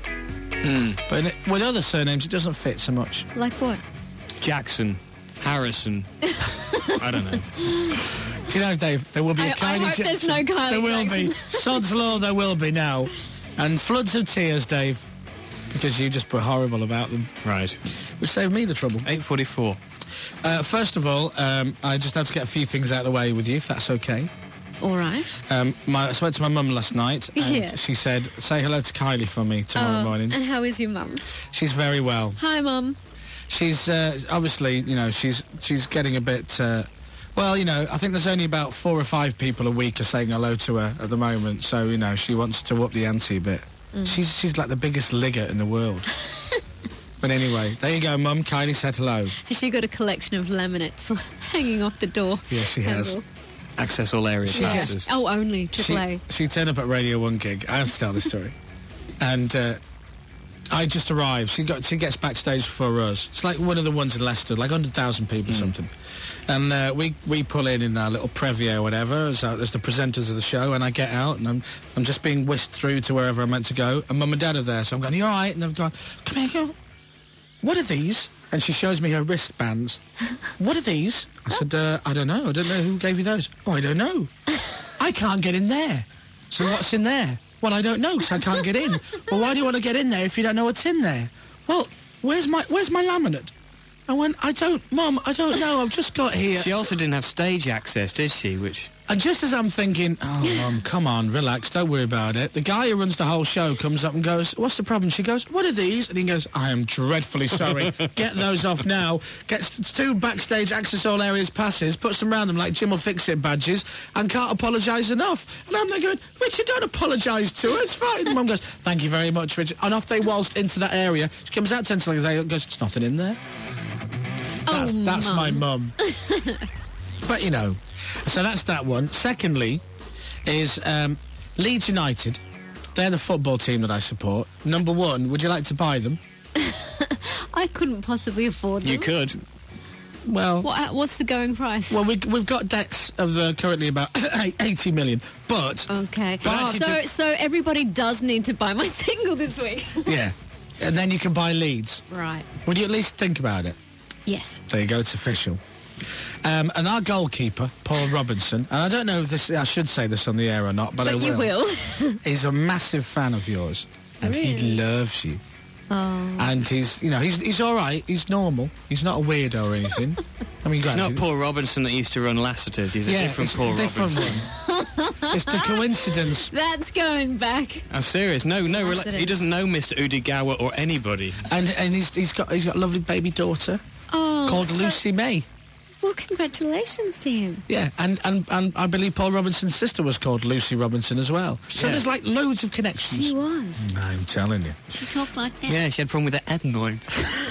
Mm. But in it, with other surnames, it doesn't fit so much. Like what? Jackson. Harrison. I don't know. Do you know, Dave, there will be a I- Kylie I hope Jackson. there's no Kylie There will Jackson. be. Sod's Law, there will be now. And floods of tears, Dave, because you just were horrible about them. Right. Which saved me the trouble. eight forty-four. Uh, first of all, um, I just had to get a few things out of the way with you, if that's okay. All right. Um, my, I spoke to my mum last night, and Yeah. she said, say hello to Kylie for me tomorrow Oh, morning. And how is your mum? She's very well. Hi, Mum. She's uh, obviously, you know, she's she's getting a bit. Uh, well, you know, I think there's only about four or five people a week are saying hello to her at the moment. So, you know, she wants to up the ante a bit. Mm. She's she's like the biggest ligger in the world. But anyway, there you go, Mum. Kylie said hello. Has she got a collection of laminates hanging off the door? Yes, she has. handle? Access all area She passes. Oh, only She, triple A. she turned up at Radio One gig. I have to tell this story. And uh, I just arrived. She got she gets backstage before us. It's like one of the ones in Leicester, like one hundred thousand people or something. And uh, we we pull in in our little preview or whatever as, uh, as the presenters of the show. And I get out and I'm I'm just being whisked through to wherever I'm meant to go. And Mum and Dad are there, so I'm going, "You all right?" And they've gone, "Come here, go. What are these?" And she shows me her wristbands. What are these? I said, uh, I don't know. I don't know who gave you those. Oh, I don't know. I can't get in there. So what's in there? Well, I don't know, because I can't get in. Well, why do you want to get in there if you don't know what's in there? Well, where's my where's my laminate? I went, I don't, Mum, I don't know. I've just got here. She also didn't have stage access, did she? Which And just as I'm thinking, oh, Mum, come on, relax, don't worry about it, the guy who runs the whole show comes up and goes, what's the problem? She goes, what are these? And he goes, I am dreadfully sorry. Get those off now. Gets two backstage access all areas passes, puts them around them like Jim will fix it badges, and can't apologise enough. And I'm there going, Richard, don't apologise to her, it's fine. And Mum goes, thank you very much, Richard. And off they waltzed into that area. She comes out ten seconds later and goes, there's nothing in there. That's, Oh, that's Mum. my mum. But, you know, so that's that one. Secondly is um, Leeds United. They're the football team that I support. Number one, would you like to buy them? I couldn't possibly afford them. you could. Well, What, what's the going price? well, we, we've got debts of uh, currently about eighty million, but Okay. But actually so, do- so everybody does need to buy my single this week. yeah, and then you can buy Leeds. Right. Would you at least think about it? Yes. There you go, it's official. Um, and our goalkeeper, Paul Robinson, and I don't know if this, I should say this on the air or not, but, But I you will. He's a massive fan of yours, and he Really? loves you. Oh. And he's, you know, he's he's all right. He's normal. He's not a weirdo or anything. I mean, It's granted, not Paul Robinson that used to run Lassiter's. He's a yeah, different it's Paul a different Robinson. one. It's the coincidence. That's going back. I'm serious. No, no, rela- Lassiter's. he doesn't know Mister Udigawa or anybody. And and he's he's got he's got a lovely baby daughter Oh. called so- Lucy May. Well, congratulations to him. Yeah, and, and and I believe Paul Robinson's sister was called Lucy Robinson as well. So Yeah. there's like loads of connections. She was. I'm telling you. She talked like that. Yeah, she had a problem with her adenoids.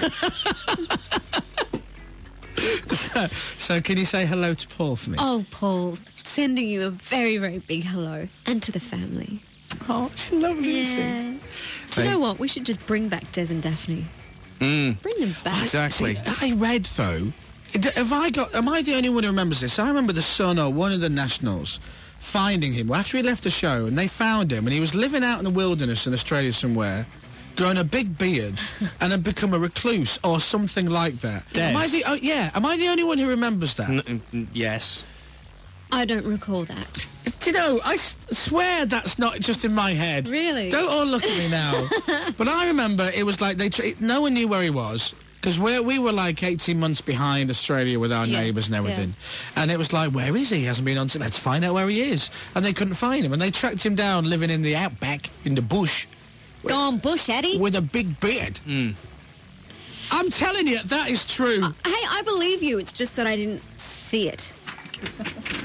so, so can you say hello to Paul for me? Oh, Paul, sending you a very, very big hello. And to the family. Oh, she's lovely, isn't Yeah. she? Do you know what? We should just bring back Des and Daphne. Mm. Bring them back. Exactly. See, I read though. Have I got? Am I the only one who remembers this? I remember the Sun or one of the Nationals finding him after he left the show, and they found him, and he was living out in the wilderness in Australia somewhere, growing a big beard, and had become a recluse or something like that. Des. Am I the? Oh, yeah. Am I the only one who remembers that? N- n- yes. I don't recall that. Do you know, I s- swear that's not just in my head. Really? Don't all look at me now. But I remember it was like they. Tr- no one knew where he was. Because we we were like eighteen months behind Australia with our Yeah, neighbours and everything. And it was like, where is he? He hasn't been on... To- let's find out where he is. And they couldn't find him. And they tracked him down living in the outback, in the bush, Go on, Bush, Eddie. with a big beard. Mm. I'm telling you, that is true. Hey, I believe you. It's just that I didn't see it.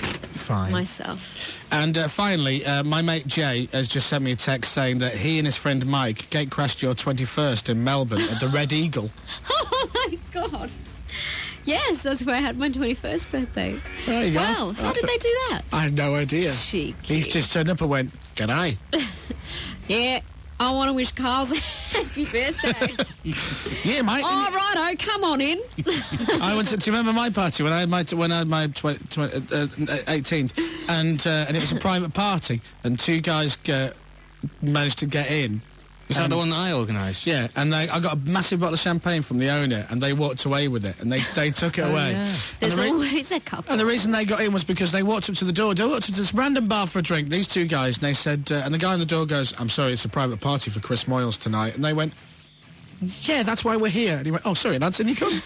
fine. myself. And uh, finally, uh, my mate Jay has just sent me a text saying that he and his friend Mike gate crashed your twenty-first in Melbourne at the Red Eagle. Oh my God. Yes, that's where I had my twenty-first birthday. There you go. Wow, how did they do that? I had no idea. Cheeky. He's just turned up and went, "G'day." Yeah, I want to wish Carl's a happy birthday. Yeah, mate. All right, oh, come on in. I went to, do you remember my party when I had my when I had my tw- tw- uh, eighteenth, and uh, and it was a private party, and two guys uh, managed to get in. Was that the one that I organised? Yeah, and they, I got a massive bottle of champagne from the owner, and they walked away with it, and they, they took it Oh, away. yeah. And There's the re- always a couple. And the reason they got in was because they walked up to the door. They walked up to this random bar for a drink, these two guys, and they said, uh, and the guy on the door goes, "I'm sorry, it's a private party for Chris Moyles tonight." And they went, "Yeah, that's why we're here." And he went, "Oh, sorry, lads, and you come."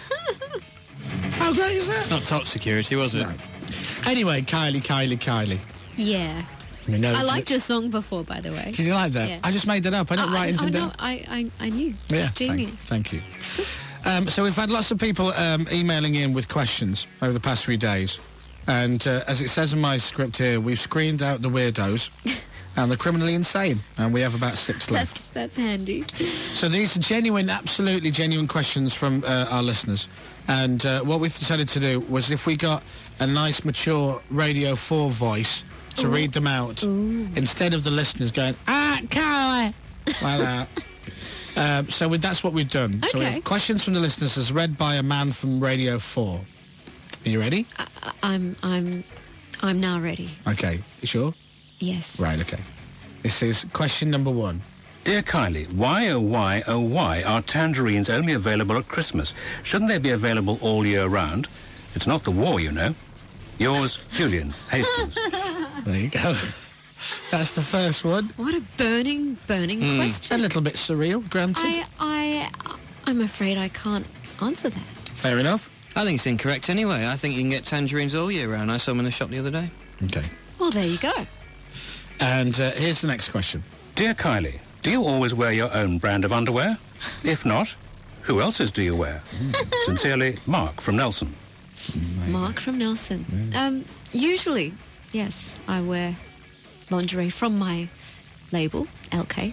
How great is that? It's not top security, was it? No. Anyway, Kylie, Kylie, Kylie. Yeah. You know, I liked your song before, by the way. Did you like that? Yeah. I just made that up. I didn't Oh, write I, anything oh, down. no, I, I, I knew. Yeah, Genius. Thank, thank you. Um, so we've had lots of people um, emailing in with questions over the past few days. And uh, as it says in my script here, we've screened out the weirdos and the criminally insane. And we have about six left. That's, that's handy. So these are genuine, absolutely genuine questions from uh, our listeners. And uh, what we decided to do was if we got a nice, mature Radio four voice to Ooh. read them out, Ooh. instead of the listeners going, "Ah, Carly," like that. Um, so we, that's what we've done. So we Okay. have questions from the listeners as read by a man from Radio four. Are you ready? I, I'm, I'm, I'm now ready. Okay. You sure? Yes. Right, okay. This is question number one. Dear Kylie, why oh why oh why are tangerines only available at Christmas? Shouldn't they be available all year round? It's not the war, you know. Yours, Julian Hastings. There you go. That's the first one. What a burning, burning Mm. question. A little bit surreal, granted. I, I, I'm afraid I can't answer that. Fair enough. I think it's incorrect anyway. I think you can get tangerines all year round. I saw them in the shop the other day. Okay. Well, there you go. And uh, here's the next question. Dear Kylie, do you always wear your own brand of underwear? If not, who else's do you wear? Sincerely, Mark from Nelson. Mark from Nelson. Um, usually, yes, I wear lingerie from my label, L K.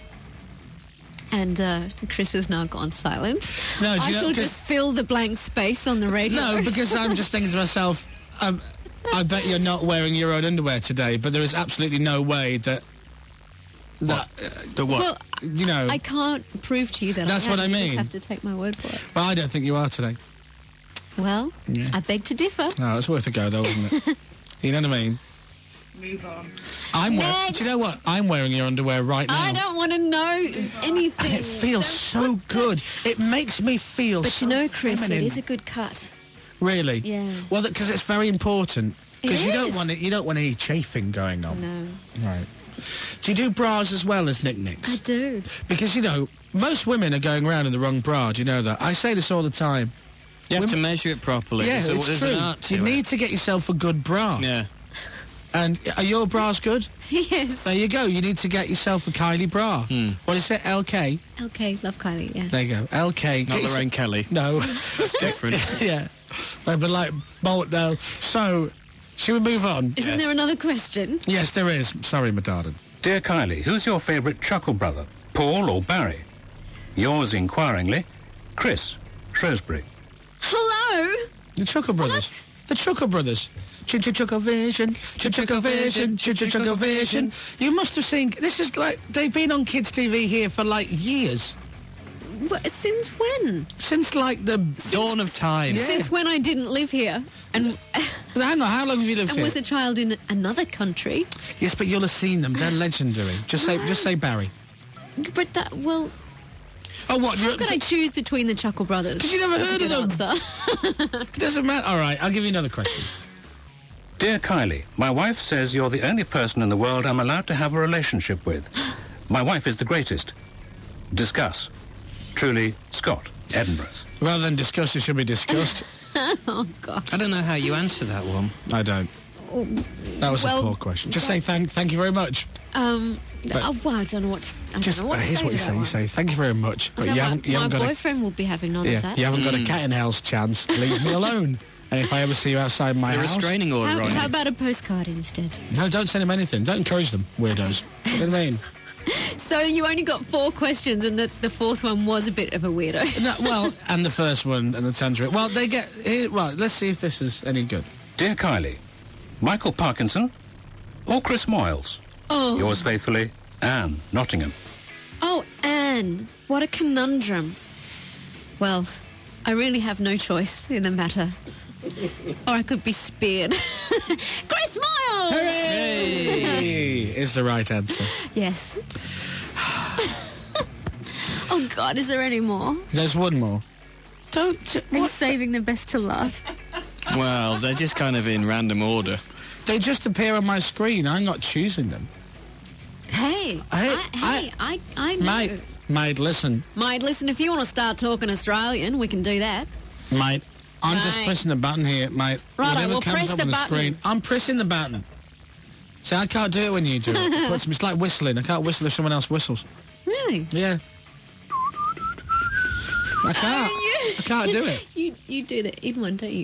And uh, Chris has now gone silent. No, do I you know, shall 'cause- just fill the blank space on the radio. No, because I'm just thinking to myself, um, I bet you're not wearing your own underwear today, but there is absolutely no way that... that uh, the what? Well, you know... I can't prove to you that That's I am. what I You mean. just have to take my word for it. Well, I don't think you are today. Well, Yeah. I beg to differ. No, it's worth a go, though, isn't it? You know what I mean? Move on. I'm wearing... Do you know what? I'm wearing your underwear right now. I don't want to know anything. And it feels so good. It makes me feel But so you know, Chris, feminine. it is a good cut. Really? Yeah. Well, because it's very important. Because It you don't is. want it, you don't want any chafing going on. No. Right. Do you do bras as well as I knickknacks? do. Because you know, most women are going around in the wrong bra. Do you know that? I say this all the time. You have Women- to measure it properly. Yeah, there's a, it's there's true. an art to You it. need to get yourself a good bra. Yeah. And are your bras good? Yes. There you go. You need to get yourself a Kylie bra. Hmm. What is it? L K? L K, love Kylie, yeah. There you go. L K. Not Get yourself- Lorraine Kelly. No. That's different. Yeah. They'd be like, bolt now. So, shall we move on? Isn't there another question? Yes, there is. Sorry, my darling. Dear Kylie, who's your favourite chuckle brother? Paul or Barry? Yours inquiringly, Chris Shrewsbury. Hello? The Chuckle Brothers. The Chuckle Brothers. Ch-ch-chuckle vision, ch-chuckle vision, ch-chuckle vision. You must have seen... This is like... They've been on Kids T V here for, like, years. What, since when? Since, like, the... Dawn of time. Yeah. Since when I didn't live here and, Hang on, how long have you lived and here? was a child in another country. Yes, but you'll have seen them. They're legendary. Just say, just say Barry. But that, well, Oh, what? how could I choose between the Chuckle Brothers? Because you never That's a heard of good them. answer. It doesn't matter. All right, I'll give you another question. Dear Kylie, my wife says you're the only person in the world I'm allowed to have a relationship with. My wife is the greatest. Discuss. Truly, Scott, Edinburgh. Rather than discuss, it should be discussed. Oh, God. I don't know how you answer that one. I don't. That was Well, a poor question. Just say thank, thank you very much. Um, But- oh, well, I don't know what to, I Just don't know what uh, to here's say what you to say. that You one. say thank you very much, Is but that you what haven't, you my haven't got a boyfriend will be having none yeah, of that. you haven't got a cat in hell's chance. Leave me alone. And if I ever see you outside my The house... restraining order How, on how you. about a postcard instead? No, don't send them anything. Don't encourage them, weirdos. What do you mean? So you only got four questions, and the, the fourth one was a bit of a weirdo. No, well, and the first one and the tenth. Well, they get... Here, right, let's see if this is any good. Dear Kylie, Michael Parkinson or Chris Moyles? Oh. Yours faithfully, Anne Nottingham. Oh, Anne, what a conundrum. Well, I really have no choice in the matter. Or I could be speared. Chris Moyles! Hooray! Is the right answer. Yes. Oh, God, is there any more? There's one more. Don't... Are you saving the best to last? Well, they're just kind of in random order. They just appear on my screen. I'm not choosing them. Hey, I- I, hey, I, I know. Mate, mate, listen. Mate, listen, if you want to start talking Australian, we can do that. Mate, I'm just Right. pressing the button here, mate. Righto, Whatever well, comes press up the on the button. screen, I'm pressing the button. See, I can't do it when you do it. It's, it's like whistling. I can't whistle if someone else whistles. Really? Yeah. I can't. Oh, I can't do it. You you do the in one, don't you?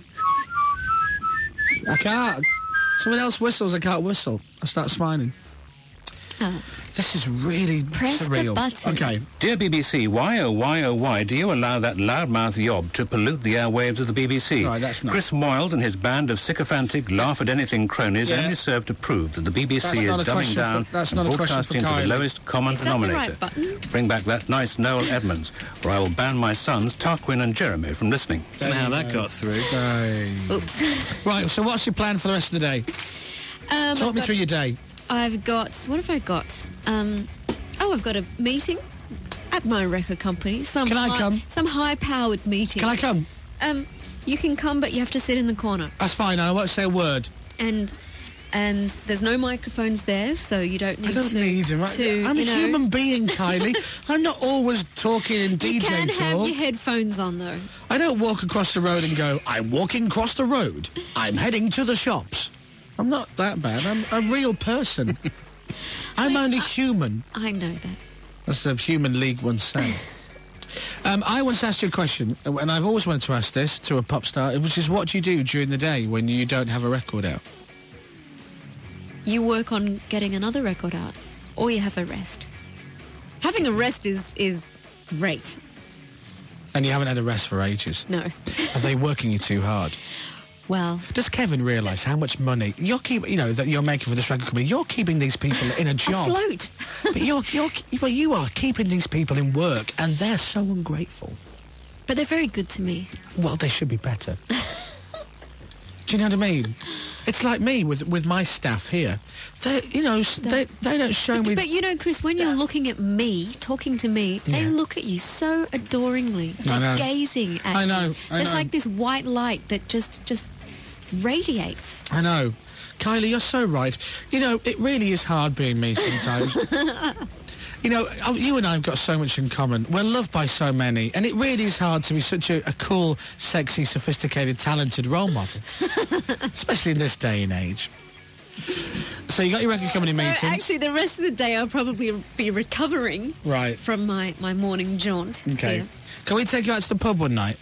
I can't. Someone else whistles, I can't whistle. I start smiling. Oh. This is really Press the surreal. button. Okay. Dear B B C, why oh why oh why do you allow that loudmouth yob to pollute the airwaves of the B B C? Right, that's not- Chris Moyles and his band of sycophantic, laugh-at-anything cronies Yeah. only serve to prove that the B B C That's is not a dumbing question down for- that's and not a question for broadcasting to the Kylie. lowest common Is that the denominator. right button? Bring back that nice Noel Edmonds, or I will ban my sons, Tarquin and Jeremy, from listening. Now that got through. Hey. Oops. Right, so what's your plan for the rest of the day? Um, Talk I've me got- through your day. I've got... What have I got? Um, oh, I've got a meeting at my record company. Some Can I high- come? Some high-powered meeting. Can I come? Um, you can come, but you have to sit in the corner. That's fine, I won't say a word. And... And there's no microphones there, so you don't need I don't to... need them. I- to, I'm you a know- human being, Kylie. I'm not always talking in D J You can talk. have your headphones on, though. I don't walk across the road and go, I'm walking across the road. I'm heading to the shops. I'm not that bad. I'm a real person. I'm only human. I know that. That's the Human League once said. um, I once asked you a question, and I've always wanted to ask this to a pop star, which is what do you do during the day when you don't have a record out? You work on getting another record out, or you have a rest. Having a rest is is great. And you haven't had a rest for ages. No. Are they working you too hard? Well, Does Kevin realise how much money you're keep, you know, that you're making for this record company? You're keeping these people in a job. afloat. But you're, you're, well, you are keeping these people in work, and they're so ungrateful. But they're very good to me. Well, they should be better. Do you know what I mean? It's like me with with my staff here. They, you know, s- they they don't show me. But you know, Chris, when you're looking at me, talking to me, they Yeah. look at you so adoringly. I They're know. gazing at I know, you. I There's know. like this white light that just just radiates. I know, Kylie, you're so right. You know, it really is hard being me sometimes. You know, uh, you and I have got so much in common. We're loved by so many, and it really is hard to be such a, a cool, sexy, sophisticated, talented role model, especially in this day and age. So you got your record company So meeting, actually, the rest of the day I'll probably be recovering right? from my, my morning jaunt. Okay. here. Can we take you out to the pub one night?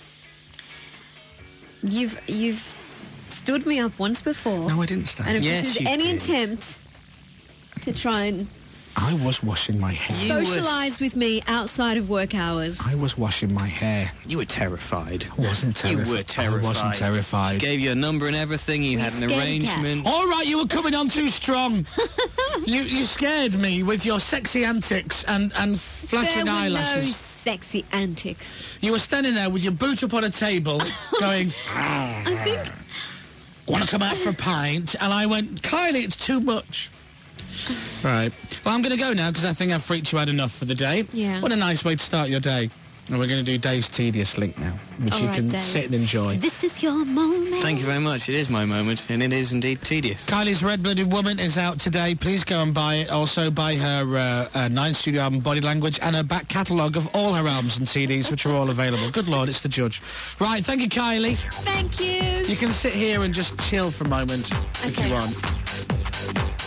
You've you've stood me up once before. No, I didn't stand. And if Yes, this is you any did. attempt to try and I was washing my hair. socialise with me outside of work hours. I was washing my hair. You were terrified. I wasn't terrified. You were terrified. I wasn't terrified. She gave you a number and everything. You We had an scared cat. arrangement. All right, you were coming on too strong. you you scared me with your sexy antics and, and flashing there were no eyelashes. sexy antics. You were standing there with your boot up on a table, going, I think want to come out for a pint? And I went, Kylie, it's too much. Right. Well, I'm going to go now because I think I've freaked you out enough for the day. Yeah. What a nice way to start your day. And we're going to do Dave's Tedious Link now, which All you right, can Dave. sit and enjoy. this is your moment. Thank you very much. It is my moment, and it is indeed tedious. Kylie's Red-Blooded Woman is out today. Please go and buy it. Also buy her uh, uh, nine studio album, Body Language, and her back catalogue of all her albums and C Ds, which are all available. Good Lord, it's the judge. Right, thank you, Kylie. Thank you. You can sit here and just chill for a moment if Okay. you want.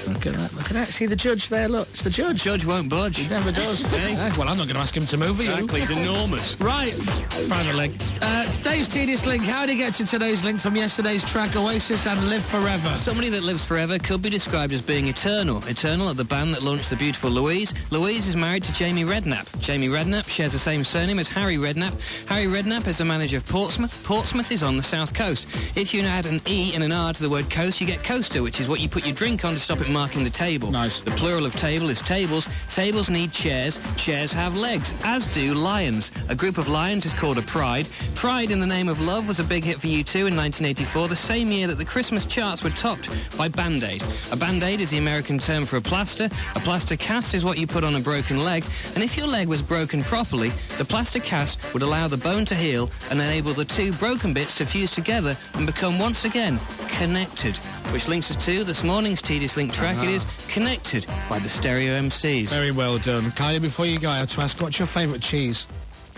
Look at that, look at that. See the judge there, look. It's the judge. Judge won't budge. He never does. Eh, well, I'm not going to ask him to move, are you? Exactly, he's enormous. Right. Private link. Uh, Dave's tedious link. How did he get to today's link from yesterday's track, Oasis and Live Forever? Somebody that lives forever could be described as being eternal. Eternal are the band that launched the beautiful Louise. Louise is married to Jamie Redknapp. Jamie Redknapp shares the same surname as Harry Redknapp. Harry Redknapp is the manager of Portsmouth. Portsmouth is on the south coast. If you add an E and an R to the word coast, you get coaster, which is what you put your drink on to stop it marking the table. Nice. The plural of table is tables. Tables need chairs. Chairs have legs, as do lions. A group of lions is called a pride. Pride in the Name of Love was a big hit for U two in nineteen eighty-four, the same year that the Christmas charts were topped by Band-Aid. A Band-Aid is the American term for a plaster. A plaster cast is what you put on a broken leg, and if your leg was broken properly, the plaster cast would allow the bone to heal and enable the two broken bits to fuse together and become once again connected. Which links us to this morning's Tedious Link track. Uh-huh. It is Connected by the Stereo M Cs. Very well done. Kylie, before you go, I have to ask, what's your favourite cheese?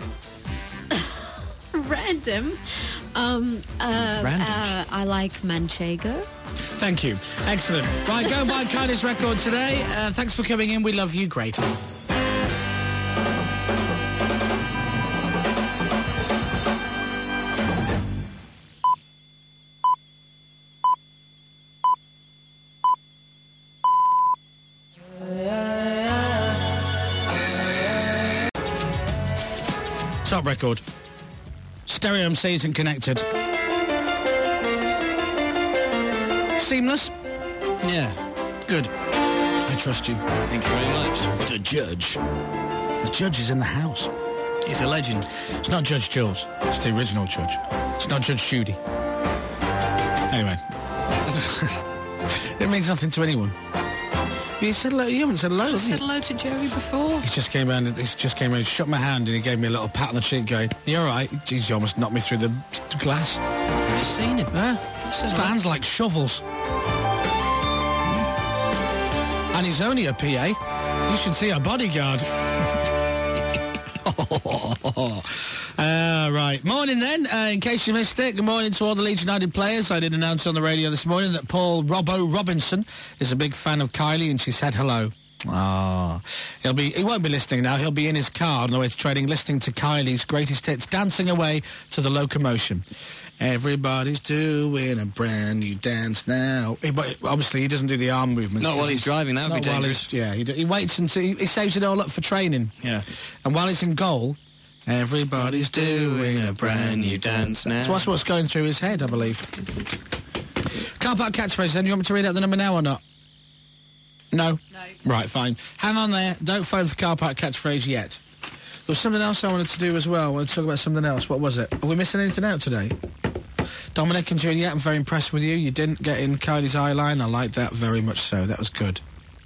Random. Um, uh, Random. uh, I like Manchego. Thank you. Excellent. Right, go and buy Kylie's record today. Uh, thanks for coming in. We love you. Great. Top record. Stereo M Cs and connected. Seamless? Yeah. Good. I trust you. Thank you very much. The judge. The judge is in the house. He's a legend. It's not Judge Jules. It's the original judge. It's not Judge Judy. Anyway. It means nothing to anyone. You said hello. You haven't said hello. I said hello to Jerry before. He just came around. He just came around, shook my hand, and he gave me a little pat on the cheek, going, "You all right?" Jeez, you almost knocked me through the glass. I've just seen him. Huh? His hands like shovels. And he's only a P A. You should see a bodyguard. Uh, right. Morning then. Uh, in case you missed it, good morning to all the Leeds United players. I did announce on the radio this morning that Paul Robbo Robinson is a big fan of Kylie, and she said hello. Ah, he'll be. He won't be listening now. He'll be in his car on the way to training, listening to Kylie's greatest hits, dancing away to the locomotion. Everybody's doing a brand new dance now. He, but obviously, he doesn't do the arm movements. Not while he's driving. That would be while dangerous. he's- Yeah, he, d- he waits until he, he saves it all up for training. Yeah. And while he's in goal, everybody's doing a brand new dance now. So that's what's going through his head, I believe. Car park catchphrase, then. You want me to read out the number now or not? No? No. Right, fine. Hang on there. Don't phone for car park catchphrase yet. There was something else I wanted to do as well. I wanted to talk about something else. What was it? Are we missing anything out today? Dominic and Juliet, I'm very impressed with you. You didn't get in Kylie's eye line. I like that very much so. That was good.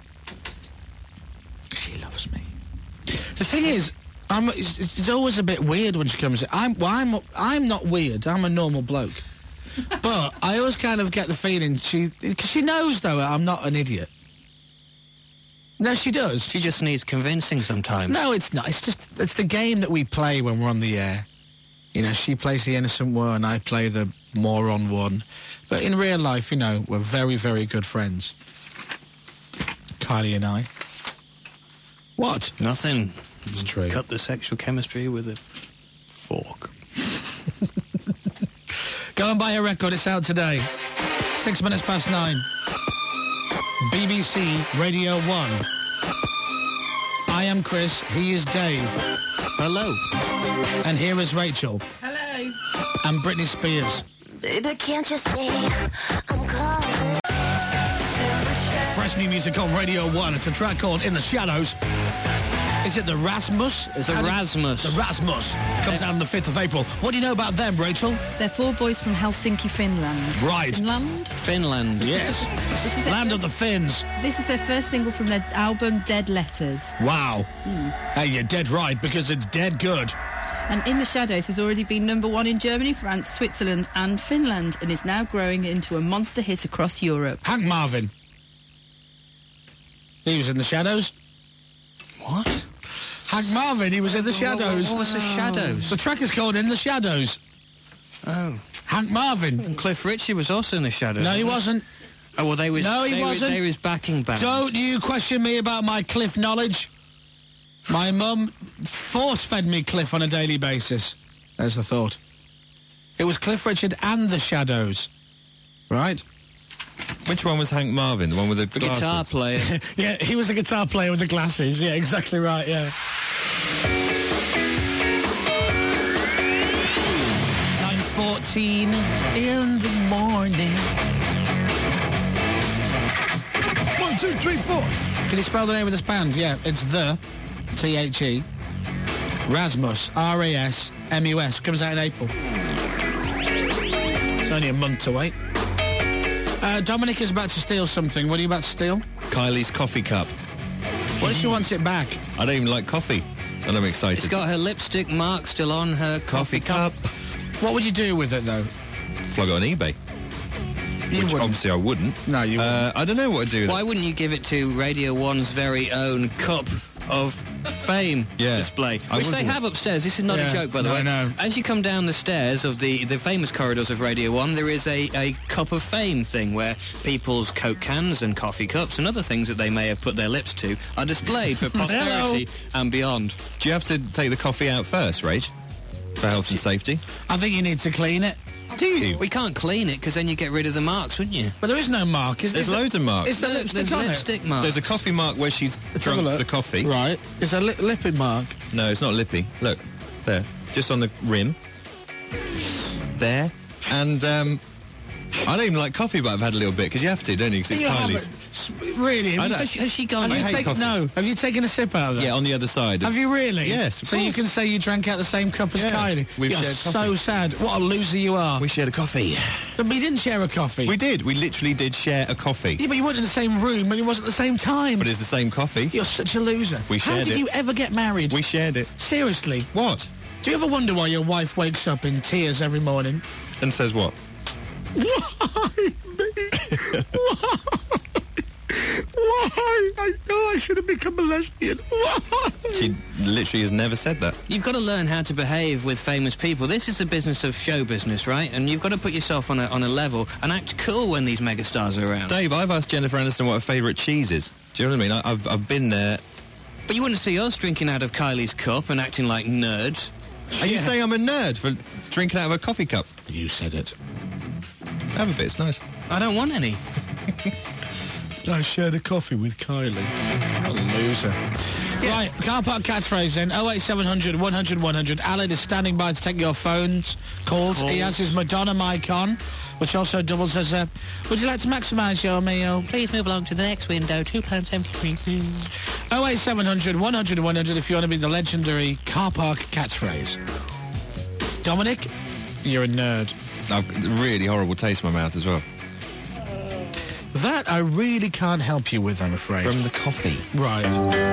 She loves me. The thing is, I'm, it's, it's always a bit weird when she comes in. I'm, well, I'm, I'm not weird. I'm a normal bloke. But I always kind of get the feeling she... Because she knows, though, I'm not an idiot. No, she does. She just needs convincing sometimes. No, it's not. It's just... It's the game that we play when we're on the air. You know, she plays the innocent one, I play the moron one. But in real life, you know, we're very, very good friends. Kylie and I. What? Nothing. It's true. Cut the sexual chemistry with a fork. Go and buy a record. It's out today. Six minutes past nine. B B C Radio one. I am Chris. He is Dave. Hello. And here is Rachel. Hello. And Britney Spears. Baby, can't you see I'm calling? Fresh new music on Radio one. It's a track called In the Shadows. Is it the Rasmus? It's the Rasmus. The Rasmus. Comes out on the fifth of April. What do you know about them, Rachel? They're four boys from Helsinki, Finland. Right. Finland? Finland. Yes. This is Land their of the first, Finns. This is their first single from their album Dead Letters. Wow. Mm. Hey, you're dead right, because it's dead good. And In the Shadows has already been number one in Germany, France, Switzerland and Finland, and is now growing into a monster hit across Europe. Hank Marvin. He was in the Shadows. What? Hank Marvin, he was in the Shadows. What was the Shadows? The track is called In the Shadows. Oh. Hank Marvin. And Cliff Richie was also in the Shadows. No, he wasn't. Oh, well, they was, No, he they wasn't. Was, they was backing band. Don't you question me about my Cliff knowledge. My mum force-fed me Cliff on a daily basis. There's the thought. It was Cliff Richard and the Shadows. Right? Which one was Hank Marvin? The one with the, The glasses? guitar player. Yeah, he was a guitar player with the glasses. Yeah, exactly right, yeah. nine fourteen in the morning. One, two, three, four. Can you spell the name of this band? Yeah, it's The, T H E, Rasmus, R A S M U S. Comes out in April. It's only a month to wait. Uh, Dominic is about to steal something. What are you about to steal? Kylie's coffee cup. What if she wants it back? I don't even like coffee, and I'm excited. It's got her lipstick mark still on her coffee, cup. What would you do with it, though? Flog it on eBay. You Which wouldn't. obviously I wouldn't. No, you wouldn't. Uh, I don't know what to do with Why it. wouldn't you give it to Radio One's very own cup of fame Yeah. display, I which they wouldn't. have upstairs? This is not Yeah, a joke, by the no, way. no. As you come down the stairs of the, the famous corridors of Radio One, there is a, a cup of fame thing where people's Coke cans and coffee cups and other things that they may have put their lips to are displayed for posterity and beyond. Do you have to take the coffee out first, Rach? For health and safety? I think you need to clean it. Do you? We can't clean it because then you get rid of the marks, wouldn't you? But there is no mark. Is, There's is there- loads of marks. Is there Look, lipstick there's on lipstick marks. There's a coffee mark where she's Let's have a drunk look. the coffee. it? Right. Is there a li- lippy mark? No, it's not lippy. Look, there. Just on the rim. There. And, um... I don't even like coffee, but I've had a little bit, because you have to, don't you? Because it's You Kylie's. haven't- Really? Have I you don't- Has she, has she gone? Have I you hate take- coffee. No. Have you taken a sip out of that? Yeah, on the other side. Have you really? Yes, of So you course. can say you drank out the same cup as Yeah, Kylie. we've You're shared so coffee. sad. What a loser you are. We shared a coffee. But we didn't share a coffee. We did. We literally did share a coffee. Yeah, but you weren't in the same room and it wasn't at the same time. But it's the same coffee. You're such a loser. We How shared did it. you ever get married? We shared it. Seriously. What? Do you ever wonder why your wife wakes up in tears every morning? And says what? Why me? Why? Why? I know I should have become a lesbian. Why? She literally has never said that. You've got to learn how to behave with famous people. This is a business of show business, right? And you've got to put yourself on a, on a level and act cool when these megastars are around. Dave, I've asked Jennifer Aniston what her favourite cheese is. Do you know what I mean? I, I've, I've been there. But you wouldn't see us drinking out of Kylie's cup and acting like nerds. Are you saying I'm a nerd for drinking out of a coffee cup? You said it. Have a bit, it's nice. I don't want any. I shared a coffee with Kylie. What a loser. Right, car park catchphrase then. oh eight seven hundred, one hundred, one hundred. Alan is standing by to take your phones, calls. Calls. He has his Madonna mic on, which also doubles as a, would you like to maximise your meal? Please move along to the next window. two pounds seventy-three, please. oh eight seven hundred, one hundred, one hundred if you want to be the legendary car park catchphrase. Dominic, you're a nerd. I've got a really horrible taste in my mouth as well. That I really can't help you with, I'm afraid. From the coffee. Right.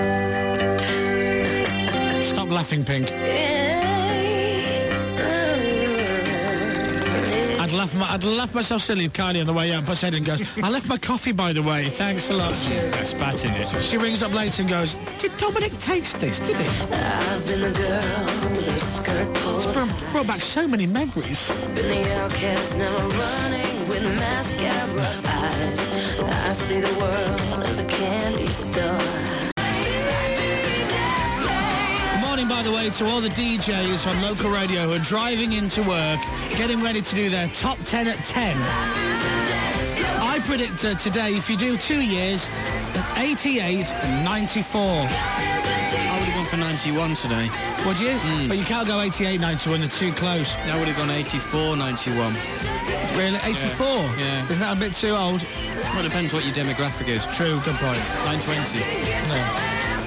Stop laughing, Pink. I'd laugh, my, I'd laugh myself silly if Kylie on the way out puts her head and goes, I left my coffee, by the way. Thanks a lot. I spat in it. She rings up later and goes, did Dominic taste this, did he? I've been the girl with her skirt pulled. It's brought, brought back so many memories. Been the outcast, never running with mascara eyes. I see the world as a candy store. Morning, by the way, to all the D Js on local radio who are driving into work, getting ready to do their top ten at ten. I predict uh, today, if you do two years, eighty-eight and ninety-four. I would have gone for ninety-one today. Would you? Mm. But you can't go eighty-eight, ninety-one, they're too close. I would have gone eighty-four, ninety-one. Really? eighty-four? Yeah. yeah. Isn't that a bit too old? Well, it depends what your demographic is. True, good point. nine twenty. No.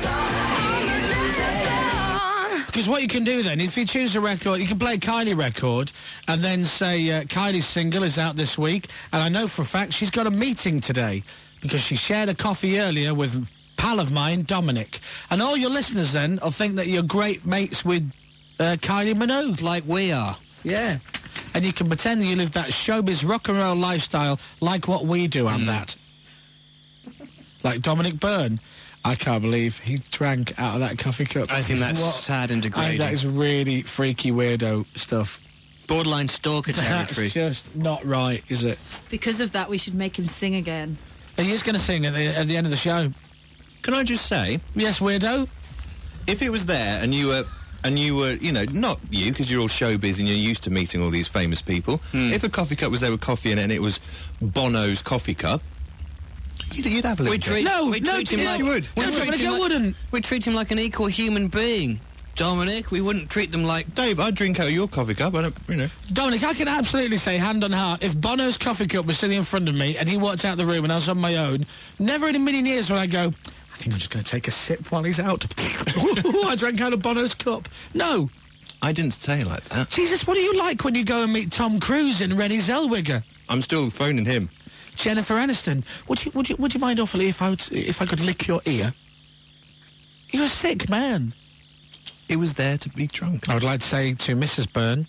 Because what you can do then, if you choose a record, you can play a Kylie record and then say uh, Kylie's single is out this week, and I know for a fact she's got a meeting today because she shared a coffee earlier with a pal of mine, Dominic. And all your listeners then will think that you're great mates with uh, Kylie Minogue. Like we are. Yeah. And you can pretend you live that showbiz rock and roll lifestyle like what we do and mm. that. Like Dominic Byrne. I can't believe he drank out of that coffee cup. I think that's What? sad and I think degrading. that is really freaky, weirdo stuff. Borderline stalker territory. That's just not right, is it? Because of that, we should make him sing again. He is going to sing at the, at the end of the show. Can I just say? Yes, weirdo? If it was there and you were... And you were, you know, not you, because you're all showbiz and you're used to meeting all these famous people. Hmm. If a coffee cup was there with coffee in it and it was Bono's coffee cup, you'd, you'd have a little We bit. treat, No, we no, treat him you like... you would. We No, treat Dominic, him I like- wouldn't. We treat him like an equal human being. Dominic, we wouldn't treat them like... Dave, I'd drink out of your coffee cup. I don't, you know. Dominic, I can absolutely say, hand on heart, if Bono's coffee cup was sitting in front of me and he walked out the room and I was on my own, never in a million years would I go, I think I'm just going to take a sip while he's out. I drank out of Bono's cup. No. I didn't say it like that. Jesus, what do you like when you go and meet Tom Cruise and Renée Zellweger? I'm still phoning him. Jennifer Aniston. Would you, would you, would you mind awfully if I, would, if I could lick your ear? You're a sick man. It was there to be drunk. I would like to say to Missus Byrne,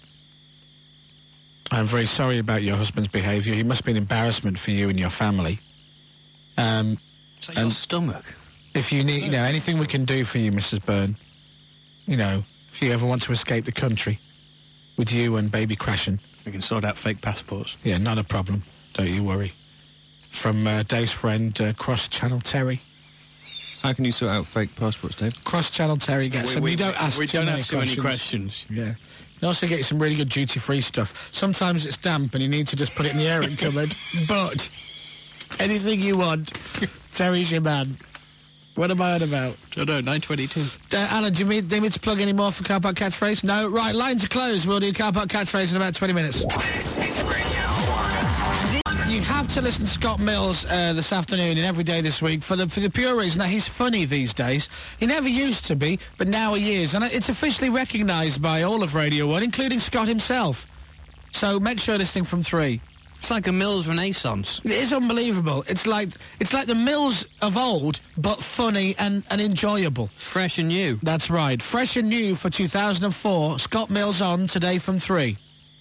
I'm very sorry about your husband's behaviour. He must be an embarrassment for you and your family. Um, It's like your stomach. If you need, you know, anything we can do for you, Missus Byrne, you know, if you ever want to escape the country with you and baby crashing. We can sort out fake passports. Yeah, not a problem. Don't you worry. From uh, Dave's friend, uh, Cross Channel Terry. How can you sort out fake passports, Dave? Cross Channel Terry gets We- some. we- you don't ask we too don't many ask too many questions. questions. Yeah. You also get some really good duty-free stuff. Sometimes it's damp and you need to just put it in the airing cupboard. But anything you want, Terry's your man. What am I on about? I know, nine twenty-two. Uh, Alan, do you need, need me to plug any more for Car Park Catchphrase? No? Right, lines are closed. We'll do Car Park Catchphrase in about twenty minutes. This is Radio one. You have to listen to Scott Mills uh, this afternoon and every day this week for the for the pure reason that he's funny these days. He never used to be, but now he is. And it's officially recognised by all of Radio one, including Scott himself. So make sure listening from three. It's like a Mills Renaissance. It is unbelievable. It's like it's like the Mills of old, but funny and, and enjoyable. Fresh and new. That's right. Fresh and new for two thousand four. Scott Mills on today from three.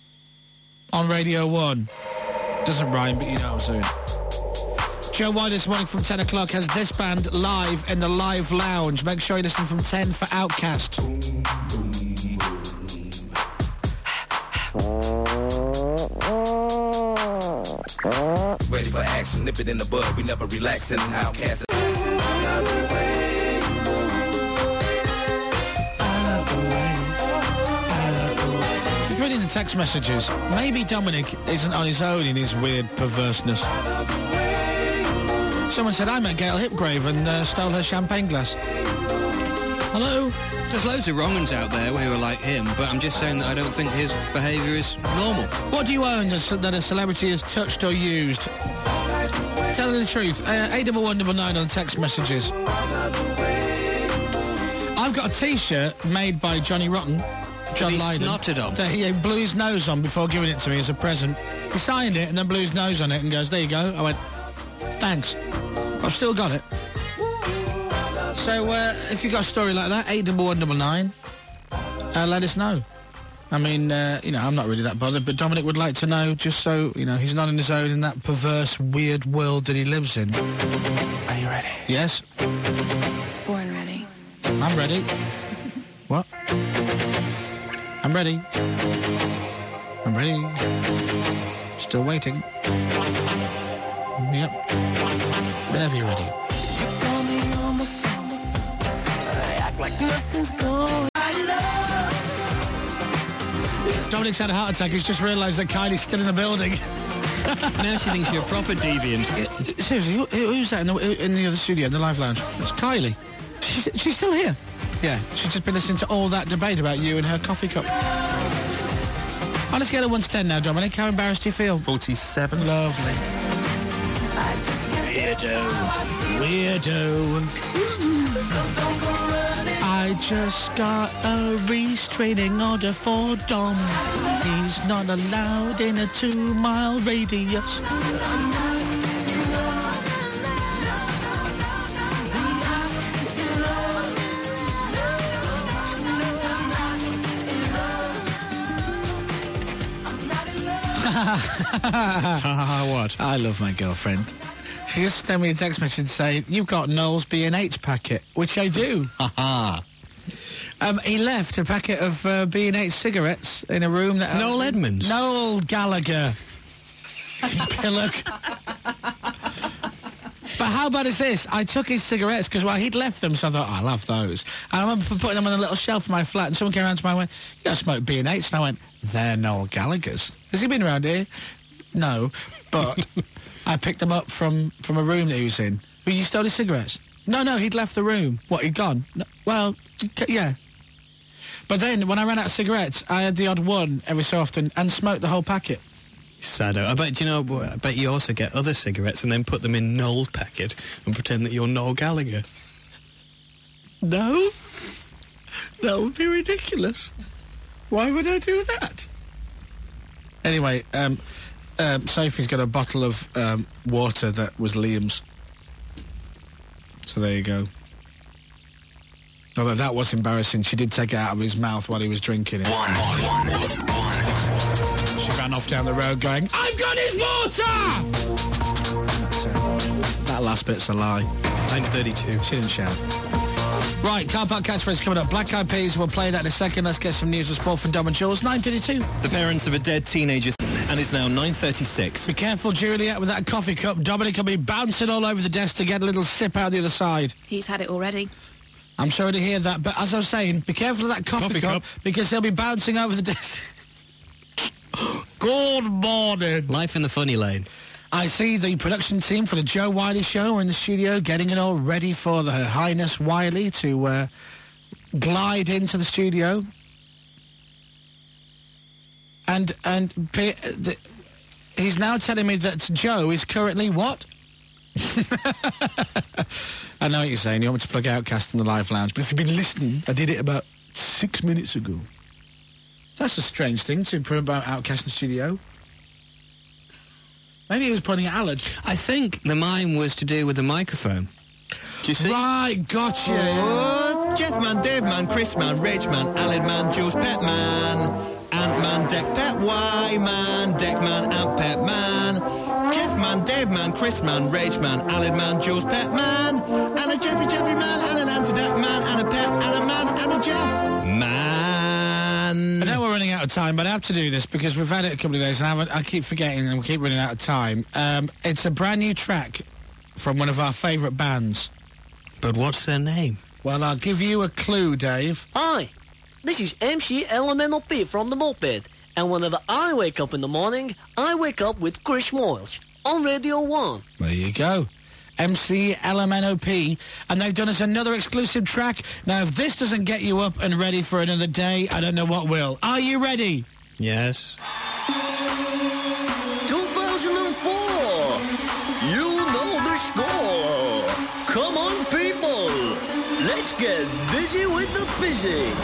On Radio one. Doesn't rhyme, but you know what I'm saying. Joe White this morning from ten o'clock has this band live in the Live Lounge. Make sure you listen from ten for Outcast. Ready for action, nip it in the bud, we never relaxing. Outcast. Just reading the text messages. Maybe Dominic isn't on his own in his weird perverseness. Someone said I met Gail Hipgrave and uh, stole her champagne glass. Hello? There's loads of wrong uns out there who are like him, but I'm just saying that I don't think his behaviour is normal. What do you own that that a celebrity has touched or used? Tell me the truth. Uh, eight double one double nine on text messages. I've got a T-shirt made by Johnny Rotten. John he Lydon. snotted on? That he uh, blew his nose on before giving it to me as a present. He signed it and then blew his nose on it and goes, there you go. I went, thanks. I've still got it. So, uh, if you've got a story like that, eight double one double nine, uh, let us know. I mean, uh, you know, I'm not really that bothered, but Dominic would like to know, just so, you know, he's not on his own in that perverse, weird world that he lives in. Are you ready? Yes? Born ready. I'm ready. What? I'm ready. I'm ready. Still waiting. Yep. Whenever you're ready. Like nothing's going. Dominic's had a heart attack. He's just realised that Kylie's still in the building. Now she thinks you're a proper deviant. Uh, Seriously, who, who's that in the, in the other studio, in the live lounge? It's Kylie. She's, she's still here. Yeah, she's just been listening to all that debate about you and her coffee cup. On a scale of one to ten now, Dominic, how embarrassed do you feel? forty-seven. Lovely. Weirdo. Weirdo. I just got a restraining order for Dom. He's not allowed in a two-mile radius. What? I love my girlfriend. She just sent me a text message saying, you've got Noel's B and H packet, which I do. Ha Um, he left a packet of uh, B and H cigarettes in a room that... Noel Edmonds? Noel Gallagher. Pillock. But how bad is this? I took his cigarettes because, well, he'd left them, so I thought, oh, I'll have those. And I remember putting them on a little shelf in my flat, and someone came around to me and went, you don't smoke B and H? And I went, they're Noel Gallagher's. Has he been around here? No, but I picked them up from, from a room that he was in. Well, you stole his cigarettes? No, no, he'd left the room. What, he'd gone? No, well, yeah. But then, when I ran out of cigarettes, I had the odd one every so often and smoked the whole packet. Sado. I bet, do you know, I bet you also get other cigarettes and then put them in Noel's packet and pretend that you're Noel Gallagher. No. That would be ridiculous. Why would I do that? Anyway, um, um, Sophie's got a bottle of um, water that was Liam's. So there you go. Although that was embarrassing, she did take it out of his mouth while he was drinking it. One, one, one, one. She ran off down the road going, I've got his water! So, that last bit's a lie. nine thirty-two. She didn't shout. Right, car park catchphrase coming up. Black Eyed Peas, we'll play that in a second. Let's get some news and sport from Dom and Jules. nine thirty-two. The parents of a dead teenager, and it's now nine thirty-six. Be careful, Juliet, with that coffee cup. Dominic will be bouncing all over the desk to get a little sip out the other side. He's had it already. I'm sorry to hear that, but as I was saying, be careful of that coffee, Coffee cup, cup. because they'll be bouncing over the desk. Good morning. Life in the funny lane. I see the production team for the Joe Wiley Show are in the studio getting it all ready for the, Her Highness Wiley to uh, glide into the studio. And, and P- the, he's now telling me that Joe is currently what? I know what you're saying. You want me to plug Outcast in the Live Lounge, but if you've been listening, I did it about six minutes ago. That's a strange thing to put about Outcast in the studio. Maybe he was pointing at Alad. I think the mime was to do with the microphone. Do you see? Right, gotcha. Oh, Jeff man, Dave man, Chris man, Reg man, Aled man, Jules Pet man, Ant man, Deck Pet Y man, Deck man, Ant Pet man, Jeff man, Dave man, Chris man, Reg man, Aled man, Jules Pet man, and a Jeffy Jeffy man, and an Antideck man, and a Pet, and a man, and a Jeff man. I know we're running out of time, but I have to do this because we've had it a couple of days and I, haven't, I keep forgetting and we keep running out of time. Um, it's a brand new track from one of our favourite bands. But what's their name? Well, I'll give you a clue, Dave. Hi, this is M C Elemental P from the Moped, and whenever I wake up in the morning, I wake up with Chris Moyles on Radio one. There you go. M C L M N O P, and they've done us another exclusive track. Now, if this doesn't get you up and ready for another day, I don't know what will. Are you ready? Yes. two thousand four, you know the score. Come on, people, let's get busy with the physics.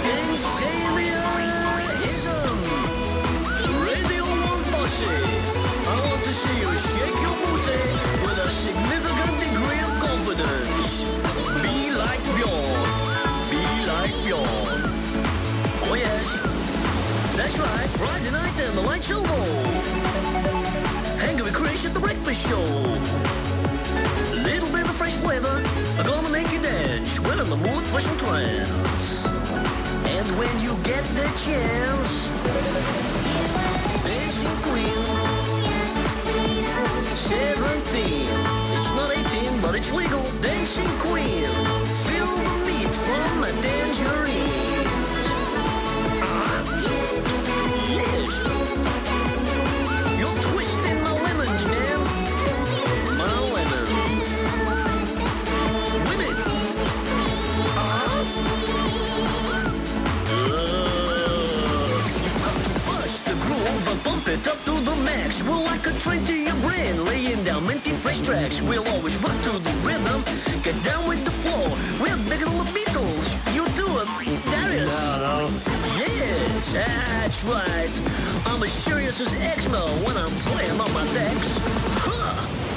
Insaniaism. Radio one Posse. I want to see you shake your booty with a significant degree of confidence. Be like Bjorn. Be like Bjorn. Oh yes, that's right. Friday night and the light shall go. Hangry Chris at the breakfast show. Little bit of fresh flavor, are gonna make you dance. We're in the mood for some trance. And when you get the chance, Dancing Queen, seventeen. It's not eighteen, but it's legal. Dancing Queen, feel the meat from a tangerines. Ah, yes. You're twisting my lemons, man. My lemons. Women. Ah. Uh, you've got to bust the groove and pump it up to the max. We're like a train to your brain, laying down minty fresh tracks. We'll always rock to the rhythm, get down with the flow. We're bigger than the Beatles. You do it, Darius. No, no. Yes, that's right. I'm as serious as Exmo when I'm playing on my decks. Huh.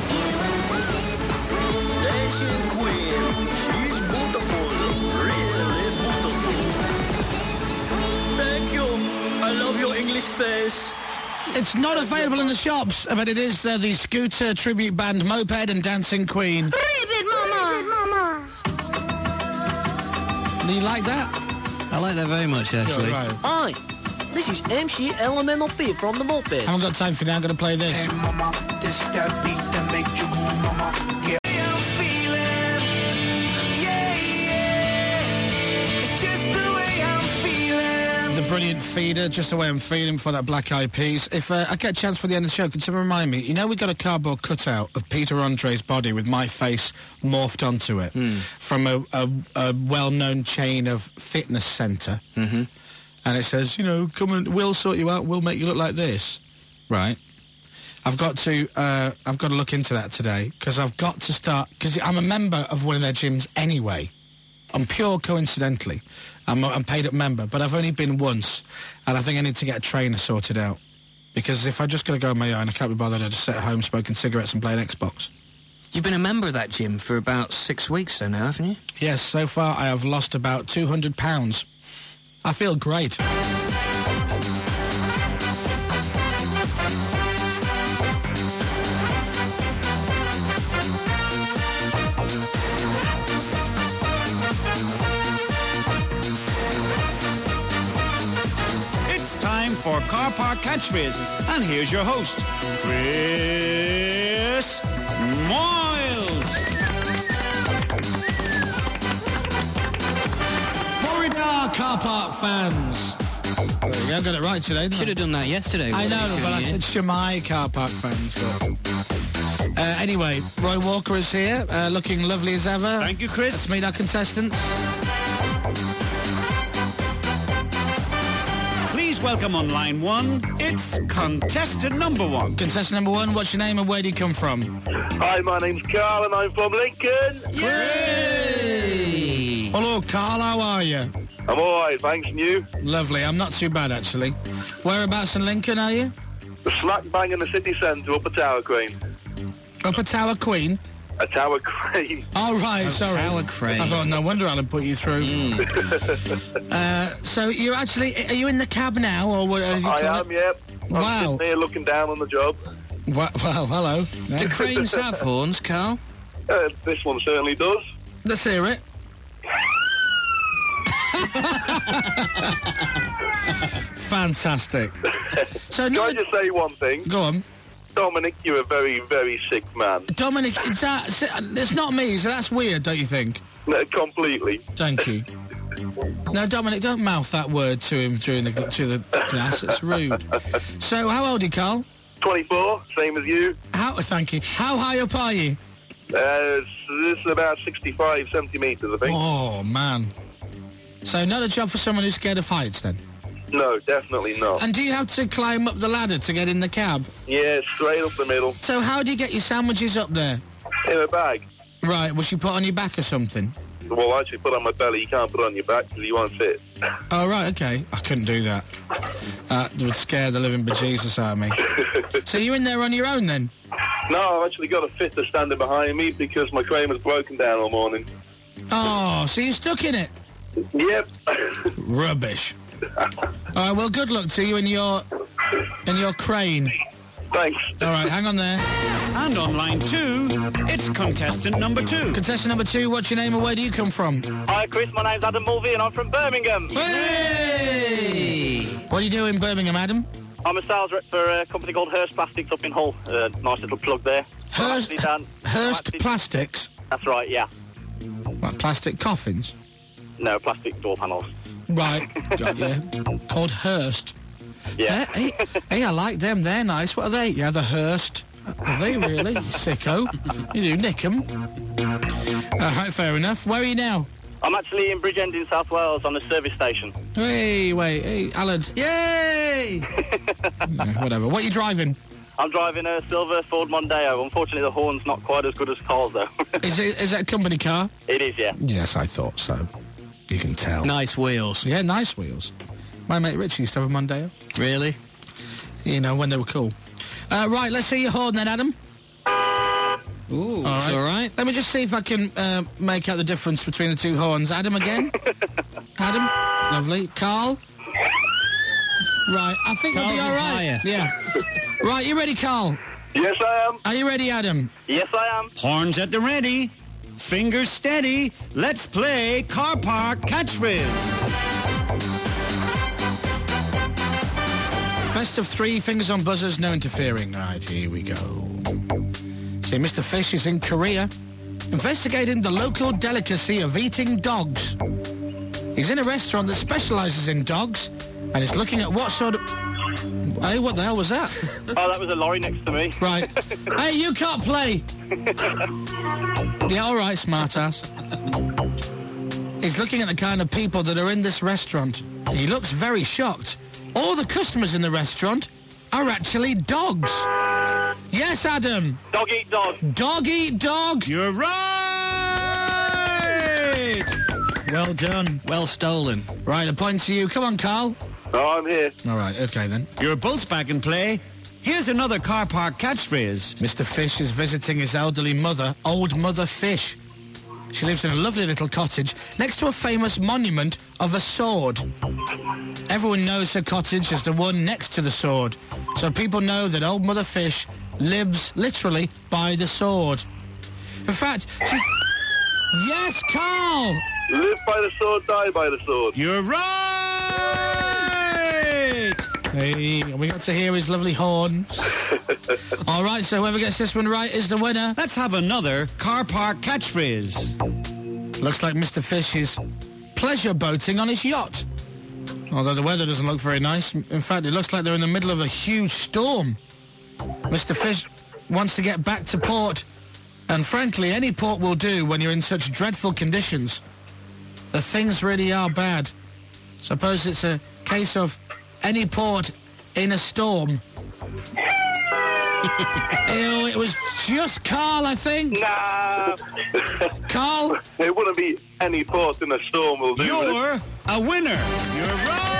Dancing Queen, she's beautiful, really beautiful. Thank you. I love your English face. It's not available in the shops, but it is uh, the Scooter tribute band Moped and Dancing Queen. Ribbit Mama! Do you like that? I like that very much, actually. Yeah, right. Hi, this is M C Elemental P from the Moped. Haven't got time for now. I'm going to play this. Hey, mama, this that beat that make you move, mama. Yeah. I'm feeling, yeah, yeah. It's just the way I'm feeling. The brilliant Feeder, just the way I'm feeling for that Black Eyed Peas. If uh, I get a chance for the end of the show, can someone remind me? You know, we got a cardboard cutout of Peter Andre's body with my face morphed onto it Mm. from a, a, a well-known chain of fitness centre. Mm-hmm. And it says, you know, come and we'll sort you out. We'll make you look like this. Right. I've got to, uh, I've got to look into that today because I've got to start because I'm a member of one of their gyms anyway. I'm pure coincidentally. I'm, a, I'm paid up member, but I've only been once, and I think I need to get a trainer sorted out because if I just got to go on my own, I can't be bothered. I just sit at home smoking cigarettes and playing Xbox. You've been a member of that gym for about six weeks so now, haven't you? Yes, so far I have lost about two hundred pounds. I feel great. It's time for Car Park Catchphrase, and here's your host, Chris Moyles. Florida car park fans. There you go, got it right today, didn't I? Should have done that yesterday. I Willie, know, shouldn't but I you? said Shamai car park fans. Uh, anyway, Roy Walker is here, uh, looking lovely as ever. Thank you, Chris. Let's meet our contestants. Please welcome on line one, it's contestant number one. Contestant number one, what's your name and where do you come from? Hi, my name's Carl and I'm from Lincoln. Yay! Hello, Carl, how are you? I'm alright, thanks, and you? Lovely, I'm not too bad, actually. Whereabouts in Lincoln are you? The smack bang in the city centre, Upper Tower Crane. Upper Tower Queen? A Tower Crane. Oh, right, Oh, sorry. Tower Crane. I thought, no wonder Alan put you through. uh, so you're actually, are you in the cab now, or what? Have you I called am, it? yep. I'm Wow. sitting here looking down on the job. Well, well hello. Do cranes have horns, Carl? Uh, this one certainly does. Let's hear it. Fantastic. So Can no, I just say one thing? go on. Dominic, you're a very, very sick man. Dominic, is that, it's not me, so that's weird, don't you think? No, completely. Thank you. No, Dominic, don't mouth that word to him during the to the class. It's rude. So, how old are you, Carl? twenty-four, same as you. How? Thank you. How high up are you? Uh, this is about sixty-five centimetres, I think. Oh man. So, not a job for someone who's scared of heights, then. No, definitely not. And do you have to climb up the ladder to get in the cab? Yeah, straight up the middle. So, how do you get your sandwiches up there? In a bag. Right. Was she put on your back or something? Well, actually, put on my belly. You can't put it on your back because you won't fit. Oh, right, okay. I couldn't do that. That would scare the living bejesus out of me. So you're in there on your own, then? No, I've actually got a fitter standing behind me because my crane was broken down all morning. Oh, so you're stuck in it? Yep. Rubbish. All right, well, good luck to you in your in your crane. Thanks. All right, hang on there. And on line two, it's contestant number two. Contestant number two, what's your name and where do you come from? Hi, Chris. My name's Adam Mulvey and I'm from Birmingham. Hey! What do you do in Birmingham, Adam? I'm a sales rep for a company called Hearst Plastics up in Hull. Uh, nice little plug there. Hurst, Actually, Dan, Hurst actually- Plastics? That's right, yeah. Like plastic coffins? No, plastic door panels. Right, got you. Called Hurst. Yeah. Hey, hey, I like them. They're nice. What are they? Yeah, the Hurst. Are they really? Sicko. You do nick them. All right, fair enough. Where are you now? I'm actually in Bridgend in South Wales on a service station. Hey, wait. Hey, Alan. Yay! Yeah, whatever. What are you driving? I'm driving a silver Ford Mondeo. Unfortunately, the horn's not quite as good as Carl's, though. Is it? Is it a company car? It is, yeah. Yes, I thought so. You can tell. Nice wheels. Yeah, nice wheels. My mate Richie used to have a Mondeo. Really? You know, when they were cool. Uh, right, let's see your horn then, Adam. Ooh, all it's right. all right. Let me just see if I can uh, make out the difference between the two horns. Adam again. Adam. Lovely. Carl. Right, I think we'll be Carl's all is right. higher. Yeah. Right, you ready, Carl? Yes, I am. Are you ready, Adam? Yes, I am. Horns at the ready. Fingers steady. Let's play Car Park Catchphrase. Best of three, fingers on buzzers, no interfering. All right, here we go. See, Mister Fish is in Korea, investigating the local delicacy of eating dogs. He's in a restaurant that specialises in dogs, and he's looking at what sort of... Hey, what the hell was that? Oh, that was a lorry next to me. Right. Hey, you can't play! Yeah, all right, smartass. He's looking at the kind of people that are in this restaurant. He looks very shocked. All the customers in the restaurant are actually dogs. Yes, Adam. Dog eat dog. Dog eat dog. You're right! Well done. Well stolen. Right, a point to you. Come on, Carl. Oh, I'm here. All right, okay then. You're both back in play. Here's another car park catchphrase. Mister Fish is visiting his elderly mother, Old Mother Fish. She lives in a lovely little cottage next to a famous monument of a sword. Everyone knows her cottage as the one next to the sword, so people know that Old Mother Fish lives literally by the sword. In fact, she's... Yes, Carl! Live by the sword, die by the sword. You're right! Hey, we got to hear his lovely horns. All right, so whoever gets this one right is the winner. Let's have another car park catchphrase. Looks like Mister Fish is pleasure boating on his yacht. Although the weather doesn't look very nice. In fact, it looks like they're in the middle of a huge storm. Mister Fish wants to get back to port. And frankly, any port will do when you're in such dreadful conditions. The things really are bad. Suppose it's a case of any port in a storm. Ew, it was just Carl, I think. Nah. Carl? It wouldn't be any port in a storm will do. You're a winner. You're right.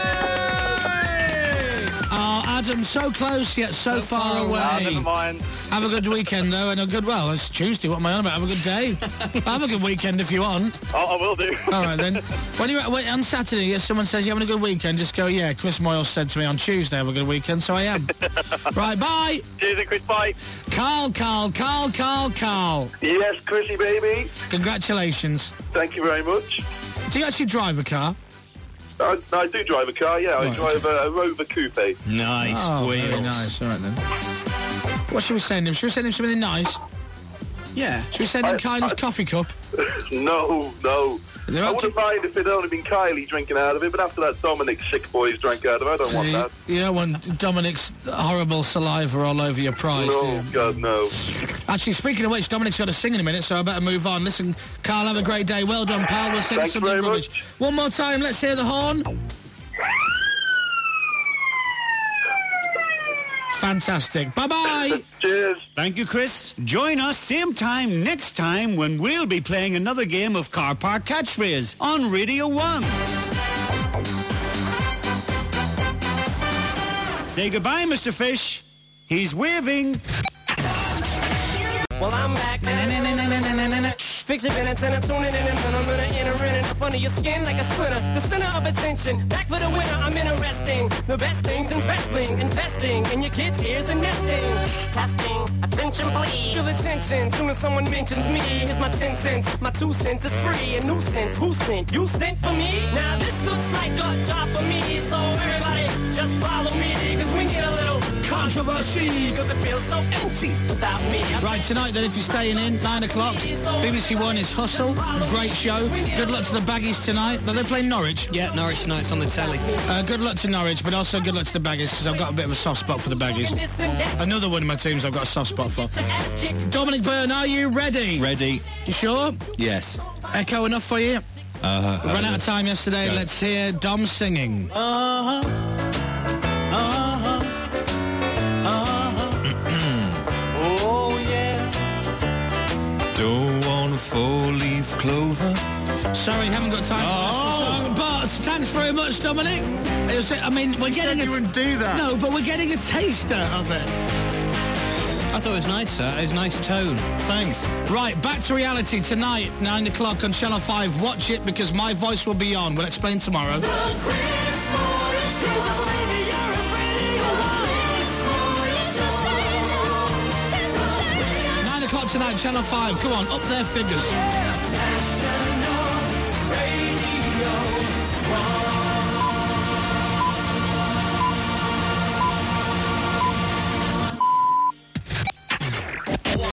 Oh, Adam, so close yet so, so far, far away. Ah, never mind. Have a good weekend, though, and a good, well, it's Tuesday, what am I on about? Have a good day. Have a good weekend if you want. Oh, I will do. All right, then. When you're when, on Saturday, if someone says you're having a good weekend, just go, yeah, Chris Moyle said to me on Tuesday, have a good weekend, so I am. Right, bye. Cheers, Chris, bye. Carl, Carl, Carl, Carl, Carl. Yes, Chrissy, baby. Congratulations. Thank you very much. Do you actually drive a car? I, I do drive a car, yeah. I Right, drive a, a Rover Coupe. Nice. Oh, wheels. very nice. All right, then. What should we send him? Should we send him something nice? Yeah. Should we send him I- Kylie's I- coffee cup? No, no. They're I up wouldn't to- mind if it'd only been Kylie drinking out of it, but after that Dominic sick boys drank out of it, I don't want You, that. you don't want Dominic's horrible saliva all over your prize, do No, you? God, no. Actually, speaking of which, Dominic's got to sing in a minute, so I better move on. Listen, Carl, have a great day. Well done, pal. We'll sing Thanks something very rubbish. much. One more time. Let's hear the horn. Fantastic. Bye-bye. Cheers. Thank you, Chris. Join us same time next time when we'll be playing another game of Car Park Catchphrase on Radio one. Say goodbye, Mister Fish. He's waving. Well, I'm back. Fixing minutes and I'm tuning in and I'm gonna enter in and up under your skin like a splinter. The center of attention. Back for the winner, I'm interesting. The best things in wrestling. Investing in your kids' ears and nesting. Testing. Attention, please. Feel attention. Soon as someone mentions me, here's my ten cents. My two cents is free. A nuisance. Who sent? You sent for me? Now this looks like a job for me. So everybody just follow me. Cause we need a little controversy. Cause it feels so empty without me. I Right, tonight then, if you're staying in, nine o'clock, B B C One is Hustle. A great show. Good luck to the Baggies tonight. Are they playing Norwich? Yeah, Norwich tonight's on the telly. Uh, good luck to Norwich, but also good luck to the Baggies, because I've got a bit of a soft spot for the Baggies. Another one of my teams I've got a soft spot for. Dominic Byrne, are you ready? Ready. You sure? Yes. Echo enough for you? Uh-huh. We ran out of time yesterday. Yeah. Let's hear Dom singing. Uh-huh. Uh-huh. Uh-huh. Oh, yeah. Don't want a four-leaf clover. Sorry, haven't got time Oh. for this song, but thanks very much, Dominic. It was, I mean, we're getting a... You wouldn't do that. No, but we're getting a taster of it. I thought it was nice, sir. It was a nice tone. Thanks. Right, back to reality tonight, nine o'clock on Channel five. Watch it because my voice will be on. We'll explain tomorrow. Nine o'clock tonight, Channel five. Come on, up their figures.